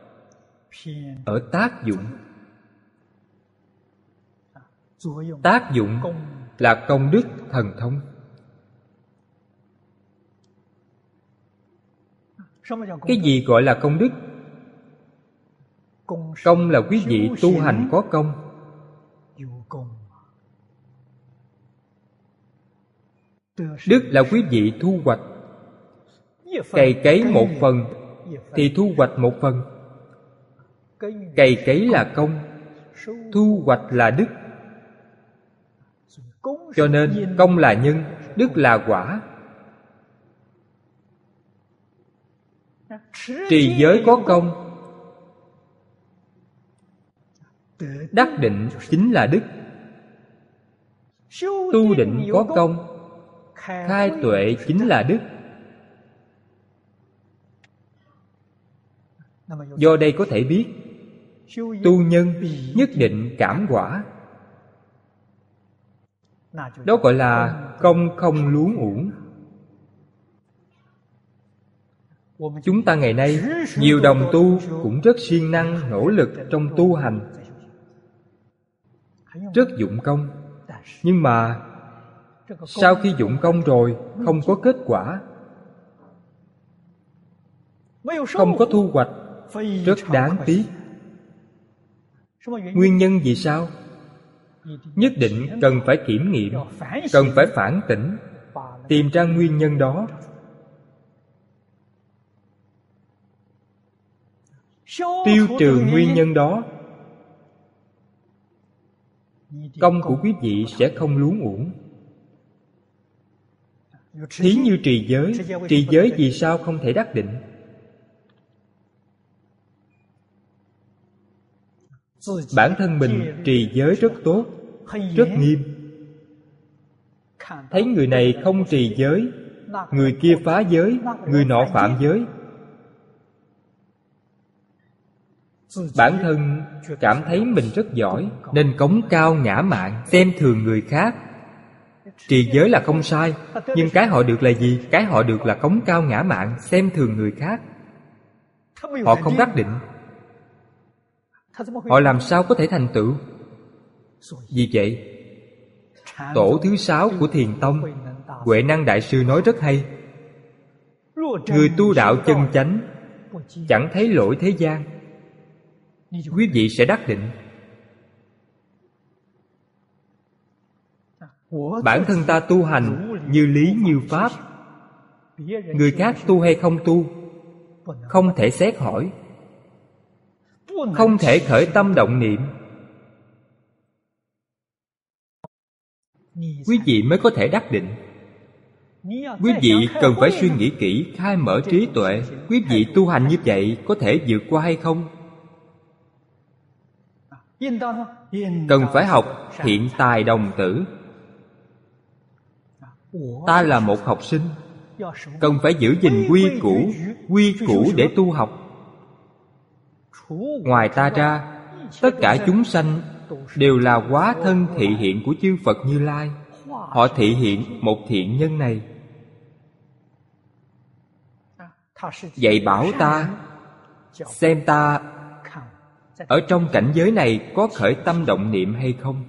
ở tác dụng. Tác dụng là công đức, thần thông. Cái gì gọi là công đức? Công là quý vị tu hành có công. Đức là quý vị thu hoạch. Cày cấy một phần thì thu hoạch một phần. Cày cấy là công, thu hoạch là đức. Cho nên công là nhân, đức là quả. Trì giới có công, đắc định chính là đức. Tu định có công, khai tuệ chính là đức. Do đây có thể biết, tu nhân nhất định cảm quả. Đó gọi là công không luống uổng. Chúng ta ngày nay, nhiều đồng tu cũng rất siêng năng nỗ lực trong tu hành, rất dụng công. Nhưng mà sau khi dụng công rồi không có kết quả, không có thu hoạch, rất đáng tiếc. Nguyên nhân vì sao? Nhất định cần phải kiểm nghiệm, cần phải phản tỉnh, tìm ra nguyên nhân đó. Tiêu trừ nguyên nhân đó, công của quý vị sẽ không luống uổng. Thí như trì giới, trì giới vì sao không thể đắc định? Bản thân mình trì giới rất tốt, rất nghiêm. Thấy người này không trì giới, người kia phá giới, người nọ phạm giới, bản thân cảm thấy mình rất giỏi, nên cống cao ngã mạn, xem thường người khác. Trì giới là không sai, nhưng cái họ được là gì? Cái họ được là cống cao ngã mạn, xem thường người khác. Họ không đắc định, họ làm sao có thể thành tựu? Vì vậy, tổ thứ sáu của Thiền Tông, Huệ Năng Đại Sư nói rất hay: người tu đạo chân chánh, chẳng thấy lỗi thế gian, quý vị sẽ đắc định. Bản thân ta tu hành như lý như pháp, người khác tu hay không tu không thể xét hỏi, không thể khởi tâm động niệm. Quý vị mới có thể đắc định. Quý vị cần phải suy nghĩ kỹ, khai mở trí tuệ. Quý vị tu hành như vậy có thể vượt qua hay không? Cần phải học thiện tài đồng tử. Ta là một học sinh, cần phải giữ gìn quy củ, quy củ để tu học. Ngoài ta ra, tất cả chúng sanh đều là hóa thân thị hiện của chư Phật Như Lai. Họ thị hiện một thiện nhân này, dạy bảo ta, xem ta ở trong cảnh giới này có khởi tâm động niệm hay không.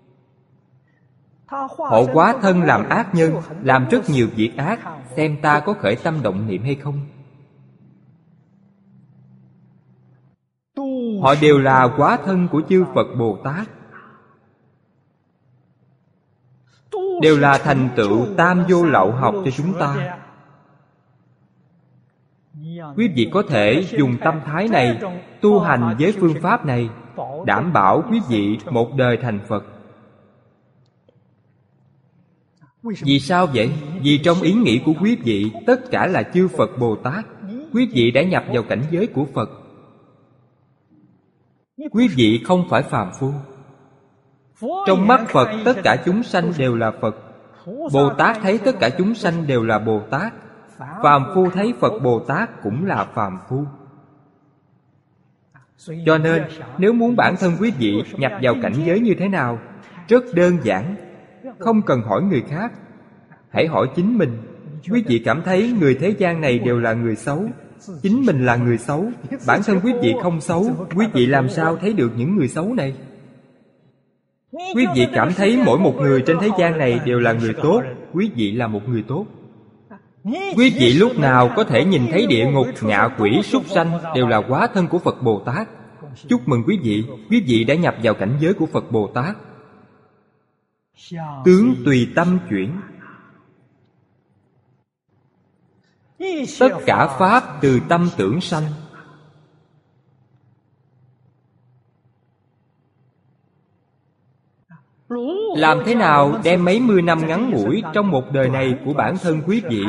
Họ hóa thân làm ác nhân, làm rất nhiều việc ác, xem ta có khởi tâm động niệm hay không. Họ đều là hóa thân của chư Phật Bồ Tát, đều là thành tựu tam vô lậu học cho chúng ta. Quý vị có thể dùng tâm thái này tu hành với phương pháp này, đảm bảo quý vị một đời thành Phật. Vì sao vậy? Vì trong ý nghĩ của quý vị tất cả là chư Phật Bồ Tát. Quý vị đã nhập vào cảnh giới của Phật. Quý vị không phải phàm phu. Trong mắt Phật tất cả chúng sanh đều là Phật. Bồ Tát thấy tất cả chúng sanh đều là Bồ Tát. Phàm phu thấy Phật Bồ Tát cũng là phàm phu. Cho nên nếu muốn bản thân quý vị nhập vào cảnh giới như thế nào, rất đơn giản, không cần hỏi người khác. Hãy hỏi chính mình. Quý vị cảm thấy người thế gian này đều là người xấu, chính mình là người xấu, bản thân quý vị không xấu, quý vị làm sao thấy được những người xấu này? Quý vị cảm thấy mỗi một người trên thế gian này đều là người tốt, quý vị là một người tốt. Quý vị lúc nào có thể nhìn thấy địa ngục, ngạ quỷ, súc sanh đều là hóa thân của Phật Bồ Tát. Chúc mừng quý vị, quý vị đã nhập vào cảnh giới của Phật Bồ Tát. Tướng tùy tâm chuyển. Tất cả pháp từ tâm tưởng sanh. Làm thế nào đem mấy mươi năm ngắn ngủi trong một đời này của bản thân quý vị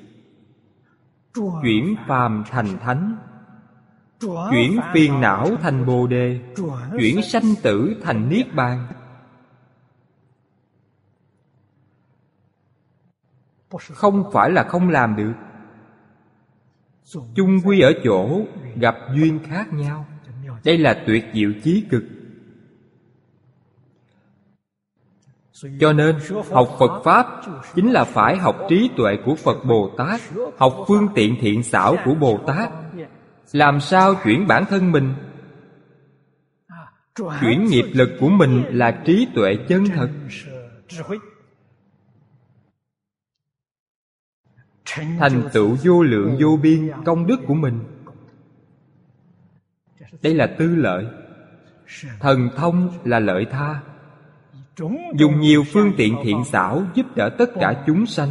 chuyển phàm thành thánh, chuyển phiền não thành bồ đề, chuyển sanh tử thành niết bàn? Không phải là không làm được, chung quy ở chỗ gặp duyên khác nhau. Đây là tuyệt diệu chí cực. Cho nên học Phật Pháp chính là phải học trí tuệ của Phật Bồ Tát, học phương tiện thiện xảo của Bồ Tát. Làm sao chuyển bản thân mình, chuyển nghiệp lực của mình là trí tuệ chân thật, thành tựu vô lượng vô biên công đức của mình. Đây là tư lợi. Thần thông là lợi tha. Dùng nhiều phương tiện thiện xảo giúp đỡ tất cả chúng sanh.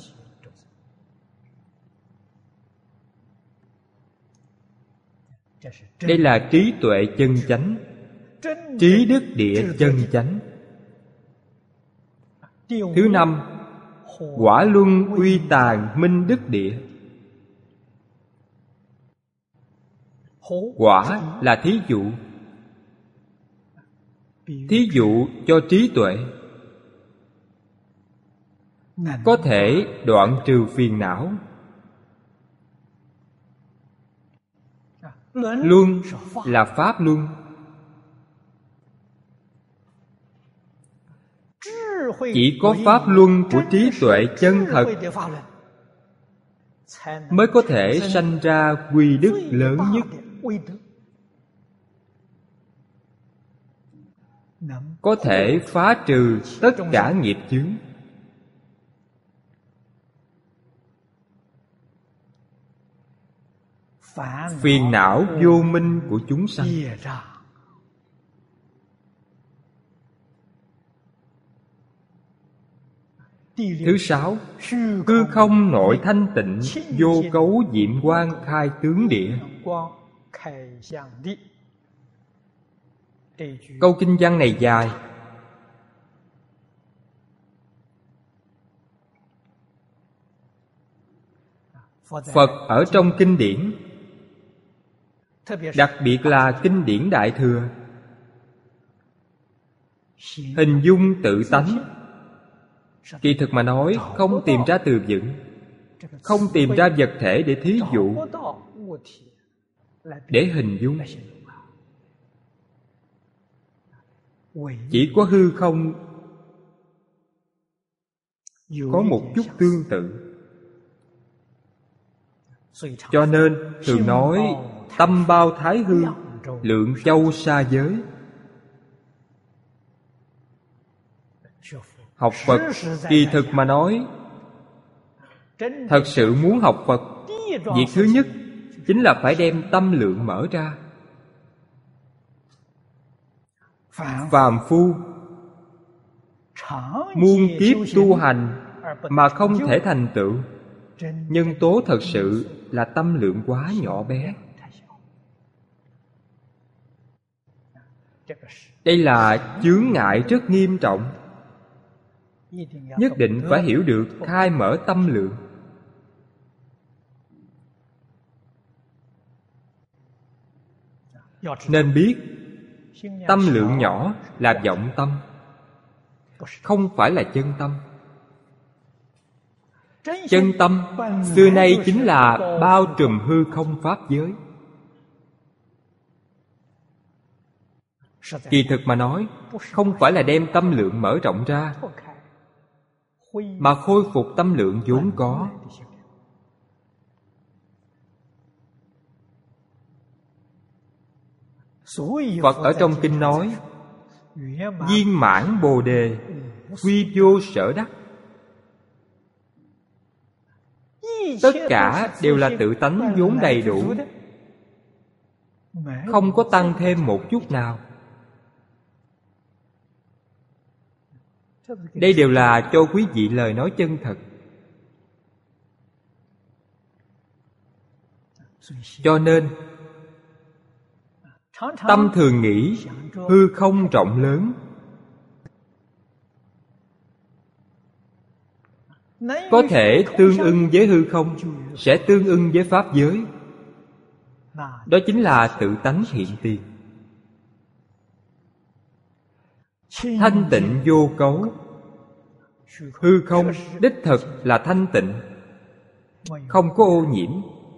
Đây là trí tuệ chân chánh, trí đức địa chân chánh. Thứ năm, quả luân uy tàn minh đức địa. Quả là thí dụ. Thí dụ cho trí tuệ, có thể đoạn trừ phiền não. Luân là pháp luân. Chỉ có pháp luân của trí tuệ chân thật mới có thể sanh ra quy đức lớn nhất, có thể phá trừ tất cả nghiệp chướng. Phiền não vô minh của chúng sanh. Thứ sáu, hư không nội thanh tịnh, vô cấu diệm quang khai tướng địa. Câu kinh văn này dài. Phật ở trong kinh điển, đặc biệt là kinh điển Đại Thừa, hình dung tự tánh. Kỳ thực mà nói, không tìm ra từ vựng, không tìm ra vật thể để thí dụ, để hình dung. Chỉ có hư không có một chút tương tự. Cho nên thường nói tâm bao thái hư, lượng châu xa giới. Học Phật kỳ thực mà nói, thật sự muốn học Phật, việc thứ nhất chính là phải đem tâm lượng mở ra. Phàm phu muôn kiếp tu hành mà không thể thành tựu, nhân tố thật sự là tâm lượng quá nhỏ bé. Đây là chướng ngại rất nghiêm trọng. Nhất định phải hiểu được khai mở tâm lượng. Nên biết tâm lượng nhỏ là vọng tâm, không phải là chân tâm. Chân tâm xưa nay chính là bao trùm hư không pháp giới. Kỳ thực mà nói, không phải là đem tâm lượng mở rộng ra, mà khôi phục tâm lượng vốn có. Phật ở trong kinh nói, viên mãn bồ đề, quy vô sở đắc. tất cả đều là tự tánh vốn đầy đủ, không có tăng thêm một chút nào. Đây đều là cho quý vị lời nói chân thật. Cho nên tâm thường nghĩ hư không rộng lớn, có thể tương ưng với hư không, sẽ tương ưng với pháp giới. Đó chính là tự tánh hiện tiền, thanh tịnh vô cấu. Hư không đích thực là thanh tịnh, không có ô nhiễm,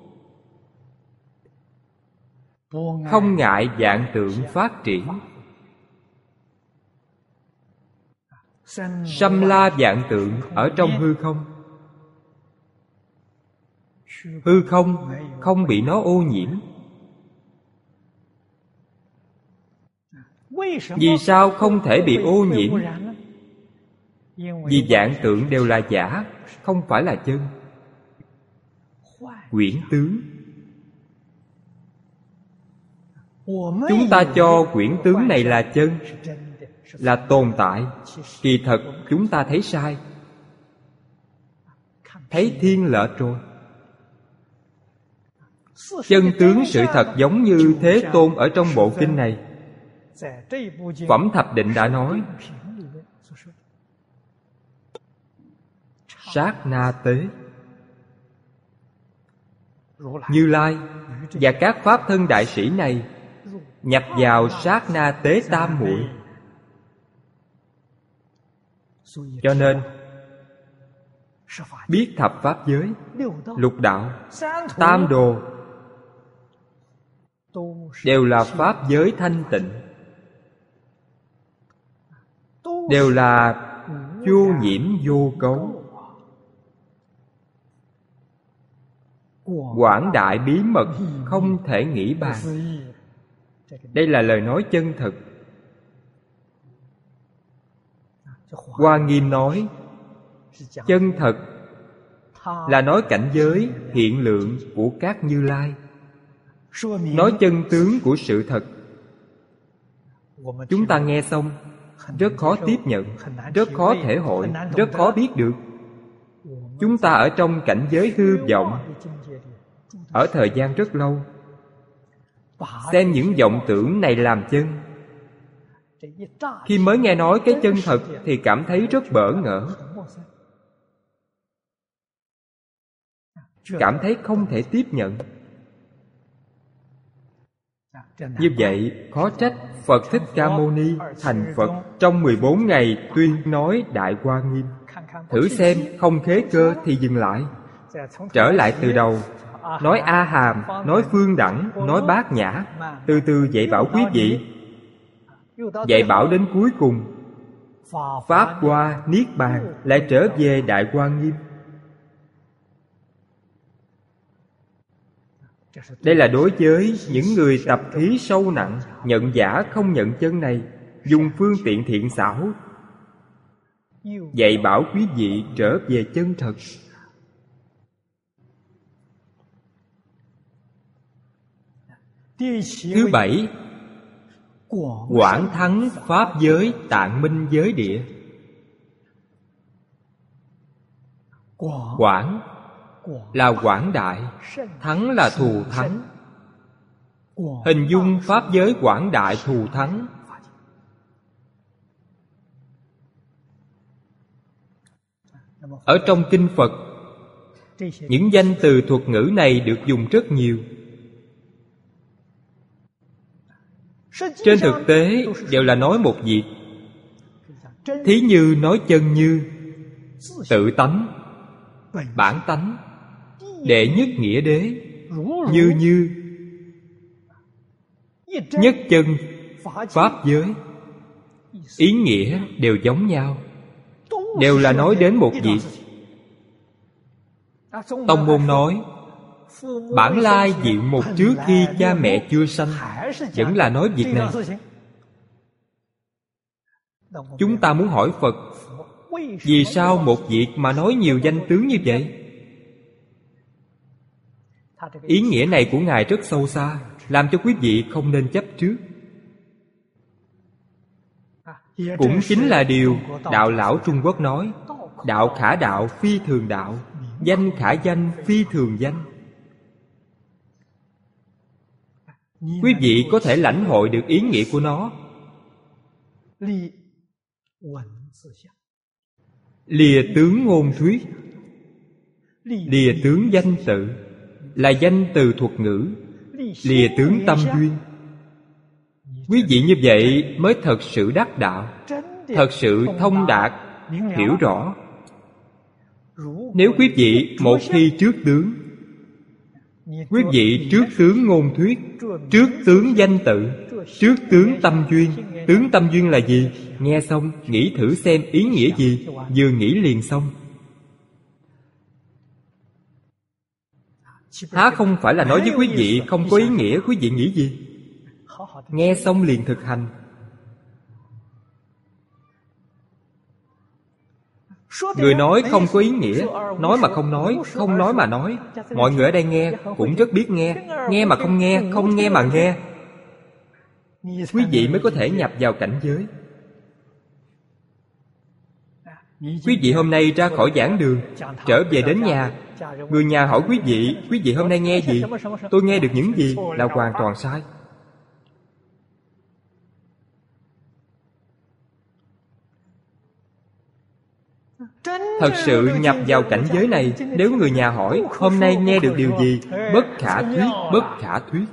không ngại vạn tượng phát triển. Sâm la vạn tượng ở trong hư không. Hư không không bị nó ô nhiễm. Vì sao không thể bị ô nhiễm? Vì vạn tượng đều là giả, không phải là chân. Quyển tướng. Chúng ta cho quyển tướng này là chân, là tồn tại. Kỳ thật chúng ta thấy sai, thấy thiên lệch rồi. Chân tướng sự thật giống như Thế Tôn ở trong bộ kinh này, Phẩm Thập Định đã nói: sát na tế. Như Lai và các pháp thân đại sĩ này nhập vào sát na tế tam muội. Cho nên biết thập pháp giới, lục đạo, tam đồ đều là pháp giới thanh tịnh, đều là vô nhiễm vô cấu. Quảng đại bí mật không thể nghĩ bàn. Đây là lời nói chân thực. Hoa Nghiêm nói chân thật là nói cảnh giới hiện lượng của các Như Lai, nói chân tướng của sự thật. Chúng ta nghe xong rất khó tiếp nhận, rất khó thể hội, rất khó biết được. Chúng ta ở trong cảnh giới hư vọng, ở thời gian rất lâu, xem những vọng tưởng này làm chân. Khi mới nghe nói cái chân thật thì cảm thấy rất bỡ ngỡ, cảm thấy không thể tiếp nhận. Như vậy khó trách Phật Thích Ca Mâu Ni thành Phật trong mười bốn ngày tuyên nói Đại Hoa Nghiêm. Thử xem không khế cơ thì dừng lại, trở lại từ đầu, nói A Hàm, nói Phương Đẳng, nói Bát Nhã, từ từ dạy bảo quý vị, dạy bảo đến cuối cùng Pháp Hoa Niết Bàn, lại trở về Đại Hoa Nghiêm. Đây là đối với những người tập khí sâu nặng, nhận giả không nhận chân này, dùng phương tiện thiện xảo dạy bảo quý vị trở về chân thật. Thứ bảy, quảng thắng pháp giới tạng minh giới địa. Quảng là quảng đại, thắng là thù thắng. Hình dung pháp giới quảng đại thù thắng. Ở trong kinh Phật, những danh từ thuật ngữ này được dùng rất nhiều. Trên thực tế đều là nói một việc. Thí như nói chân như, tự tánh, bản tánh, đệ nhất nghĩa đế, như như, nhất chân, pháp giới. Ý nghĩa đều giống nhau, đều là nói đến một việc. Tông môn nói bản lai diệu mục trước khi cha mẹ chưa sanh, vẫn là nói việc này. Chúng ta muốn hỏi Phật, vì sao một việc mà nói nhiều danh tướng như vậy? Ý nghĩa này của Ngài rất sâu xa, làm cho quý vị không nên chấp trước. Cũng chính là điều đạo lão Trung Quốc nói: đạo khả đạo phi thường đạo, danh khả danh phi thường danh. Quý vị có thể lãnh hội được ý nghĩa của nó. Lìa tướng ngôn thuyết, lìa tướng danh tự, là danh từ thuật ngữ, lìa tướng tâm duyên. Quý vị như vậy mới thật sự đắc đạo, thật sự thông đạt, hiểu rõ. Nếu quý vị một khi trước tướng, quý vị trước tướng ngôn thuyết, trước tướng danh tự, trước tướng tâm duyên. Tướng tâm duyên là gì? Nghe xong nghĩ thử xem ý nghĩa gì, vừa nghĩ liền xong. Há không phải là nói với quý vị không có ý nghĩa, quý vị nghĩ gì? Nghe xong liền thực hành. Người nói không có ý nghĩa, nói mà không nói, không nói mà nói. Mọi người ở đây nghe cũng rất biết nghe, nghe mà không nghe, không nghe mà nghe. Quý vị mới có thể nhập vào cảnh giới. Quý vị hôm nay ra khỏi giảng đường, trở về đến nhà, người nhà hỏi quý vị: quý vị hôm nay nghe gì? Tôi nghe được những gì? Là hoàn toàn sai. Thật sự nhập vào cảnh giới này, nếu người nhà hỏi hôm nay nghe được điều gì, bất khả thuyết, bất khả thuyết.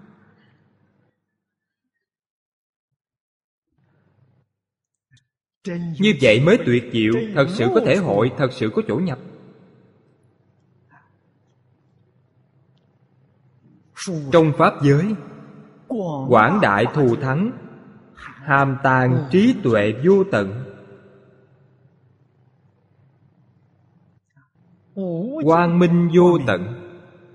Như vậy mới tuyệt diệu, thật sự có thể hội, thật sự có chỗ nhập. Trong pháp giới, quảng đại thù thắng, hàm tàng trí tuệ vô tận, quang minh vô tận.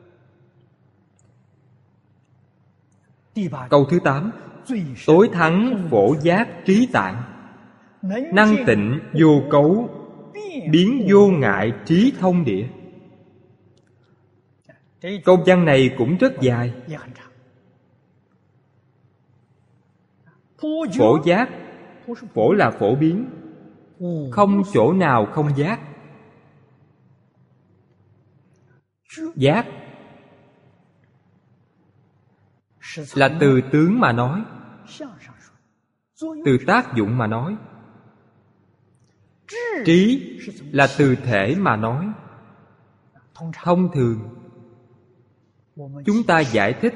Câu thứ tám: tối thắng phổ giác trí tạng, năng tịnh vô cấu, biến vô ngại trí thông địa. Câu văn này cũng rất dài. Phổ giác, phổ là phổ biến, không chỗ nào không giác. Giác là từ tướng mà nói, từ tác dụng mà nói. Trí là từ thể mà nói. Thông thường chúng ta giải thích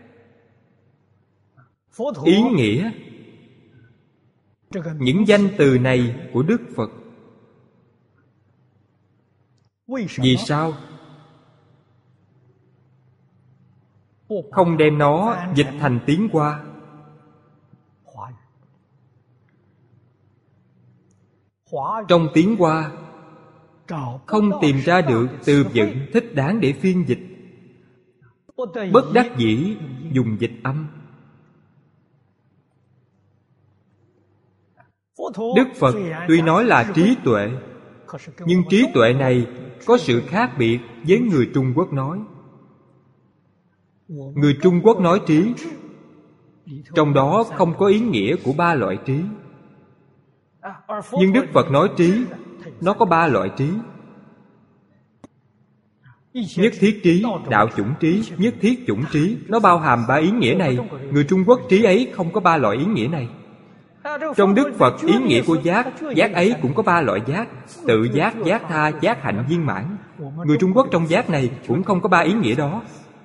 ý nghĩa những danh từ này của Đức Phật. Vì sao không đem nó dịch thành tiếng Hoa? Trong tiếng Hoa không tìm ra được từ vựng thích đáng để phiên dịch, bất đắc dĩ dùng dịch âm. Đức Phật tuy nói là trí tuệ, nhưng trí tuệ này có sự khác biệt với người Trung Quốc nói. Người Trung Quốc nói trí, trong đó không có ý nghĩa của ba loại trí. Nhưng Đức Phật nói trí, nó có ba loại trí: nhất thiết trí, đạo chủng trí, nhất thiết chủng trí. Nó bao hàm ba ý nghĩa này. Người Trung Quốc trí ấy không có ba loại ý nghĩa này. Trong Đức Phật ý nghĩa của giác, giác ấy cũng có ba loại giác: tự giác, giác tha, giác hạnh viên mãn. Người Trung Quốc trong giác này cũng không có ba ý nghĩa đó.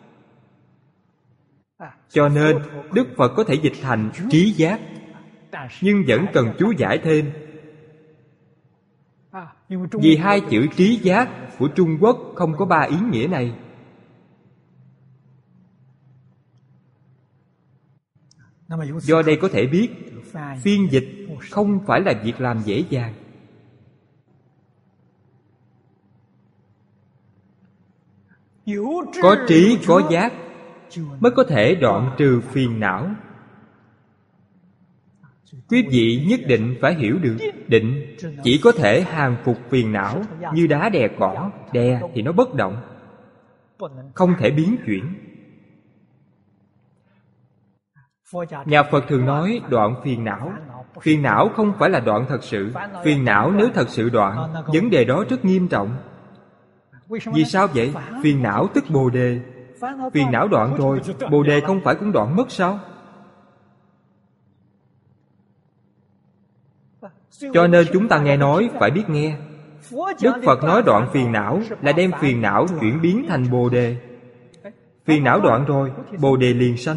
Cho nên Đức Phật có thể dịch thành trí giác, nhưng vẫn cần chú giải thêm. Vì hai chữ trí giác của Trung Quốc không có ba ý nghĩa này. Do đây có thể biết phiên dịch không phải là việc làm dễ dàng. Có trí, có giác mới có thể đoạn trừ phiền não. Quý vị nhất định phải hiểu được, định chỉ có thể hàng phục phiền não, như đá đè cỏ, đè thì nó bất động. không thể biến chuyển. Nhà Phật thường nói đoạn phiền não. Phiền não không phải là đoạn thật sự. Phiền não nếu thật sự đoạn, vấn đề đó rất nghiêm trọng. Vì sao vậy? Phiền não tức Bồ Đề. Phiền não đoạn rồi, Bồ Đề không phải cũng đoạn mất sao? Cho nên chúng ta nghe nói phải biết nghe. Đức Phật nói đoạn phiền não là đem phiền não chuyển biến thành Bồ Đề. Phiền não đoạn rồi, Bồ Đề liền sanh.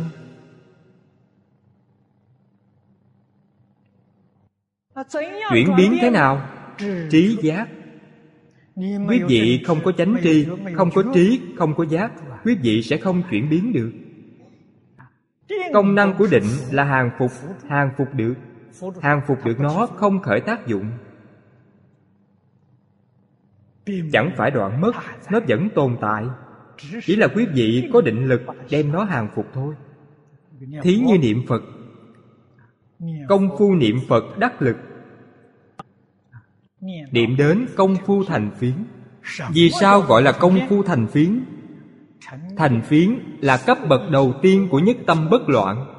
Chuyển biến thế nào? Trí giác. Quý vị không có chánh tri, không có trí, không có giác, quý vị sẽ không chuyển biến được. Công năng của định là hàng phục, hàng phục được. Hàng phục được nó, không khởi tác dụng. Chẳng phải đoạn mất, nó vẫn tồn tại. Chỉ là quý vị có định lực đem nó hàng phục thôi. Thí như niệm Phật. Công phu niệm Phật đắc lực. Niệm đến công phu thành phiến. Vì sao gọi là công phu thành phiến? Thành phiến là cấp bậc đầu tiên của nhất tâm bất loạn.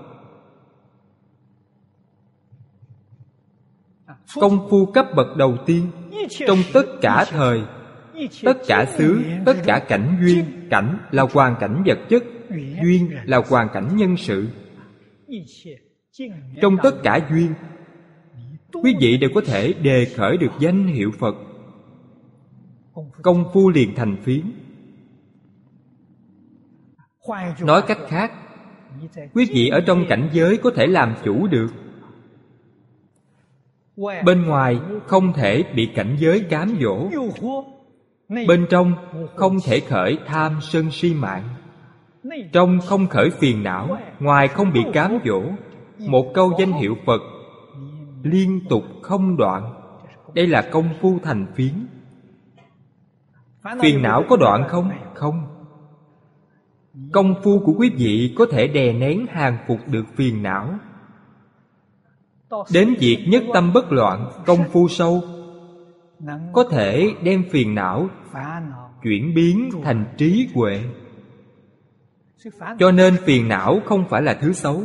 Công phu cấp bậc đầu tiên trong tất cả thời, tất cả xứ, tất cả cảnh duyên. Cảnh là hoàn cảnh vật chất, duyên là hoàn cảnh nhân sự. Trong tất cả duyên, quý vị đều có thể đề khởi được danh hiệu Phật. Công phu liền thành phiến. Nói cách khác, quý vị ở trong cảnh giới có thể làm chủ được. Bên ngoài không thể bị cảnh giới cám dỗ. Bên trong không thể khởi tham sân si mạng. Trong không khởi phiền não, ngoài không bị cám dỗ. Một câu danh hiệu Phật liên tục không đoạn. Đây là công phu thành phiến. Phiền não có đoạn không? Không. Công phu của quý vị có thể đè nén hàng phục được phiền não. Đến việc nhất tâm bất loạn, công phu sâu, có thể đem phiền não chuyển biến thành trí huệ. Cho nên phiền não không phải là thứ xấu.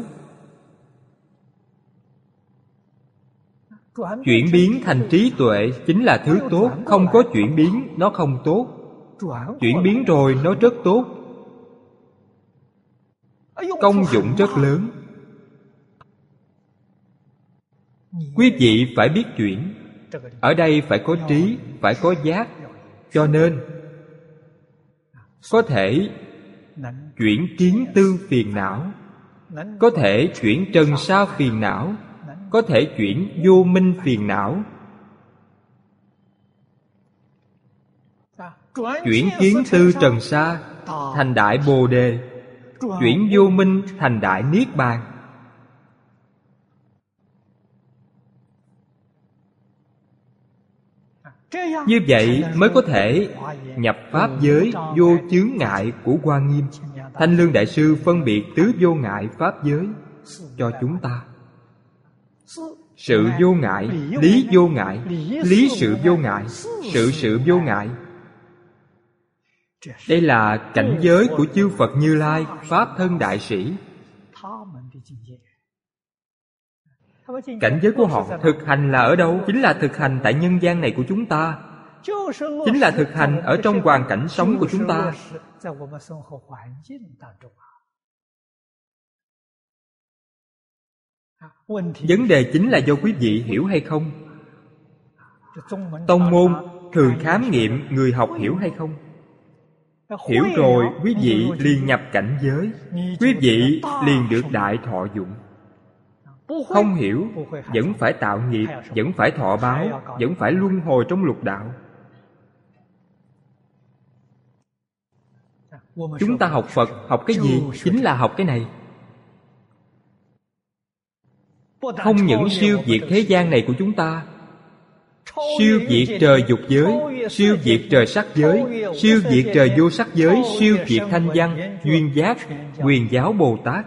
Chuyển biến thành trí tuệ chính là thứ tốt. Không có chuyển biến, nó không tốt. Chuyển biến rồi, nó rất tốt. Công dụng rất lớn. Quý vị phải biết chuyển. Ở đây phải có trí, phải có giác. Cho nên có thể chuyển kiến tư phiền não, có thể chuyển trần sa phiền não, có thể chuyển vô minh phiền não. Chuyển kiến tư trần sa thành đại Bồ Đề, chuyển vô minh thành đại Niết Bàn. Như vậy mới có thể nhập pháp giới vô chướng ngại của Hoa Nghiêm. Thanh Lương Đại Sư phân biệt tứ vô ngại pháp giới cho chúng ta. Sự vô ngại, lý vô ngại, lý sự vô ngại, sự sự vô ngại. Đây là cảnh giới của chư Phật Như Lai, Pháp Thân Đại Sĩ. Cảnh giới của họ thực hành là ở đâu? Chính là thực hành tại nhân gian này của chúng ta. Chính là thực hành ở trong hoàn cảnh sống của chúng ta. Vấn đề chính là do quý vị hiểu hay không. Tông môn thường khám nghiệm người học hiểu hay không. Hiểu rồi quý vị liền nhập cảnh giới, quý vị liền được đại thọ dụng. Không hiểu vẫn phải tạo nghiệp, vẫn phải thọ báo, vẫn phải luân hồi trong lục đạo. Chúng ta học Phật, học cái gì? Chính là học cái này. Không những siêu diệt thế gian này của chúng ta, siêu diệt trời dục giới, siêu diệt trời sắc giới, siêu diệt trời vô sắc giới, siêu diệt thanh văn, duyên giác, quyền giáo Bồ Tát.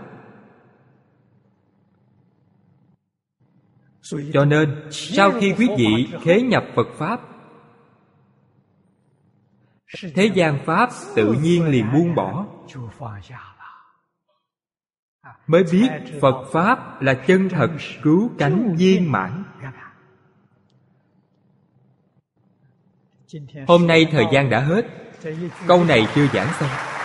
Cho nên sau khi quý vị khế nhập Phật Pháp, thế gian pháp tự nhiên liền buông bỏ, mới biết Phật Pháp là chân thật cứu cánh viên mãn. Hôm nay thời gian đã hết, câu này chưa giảng xong.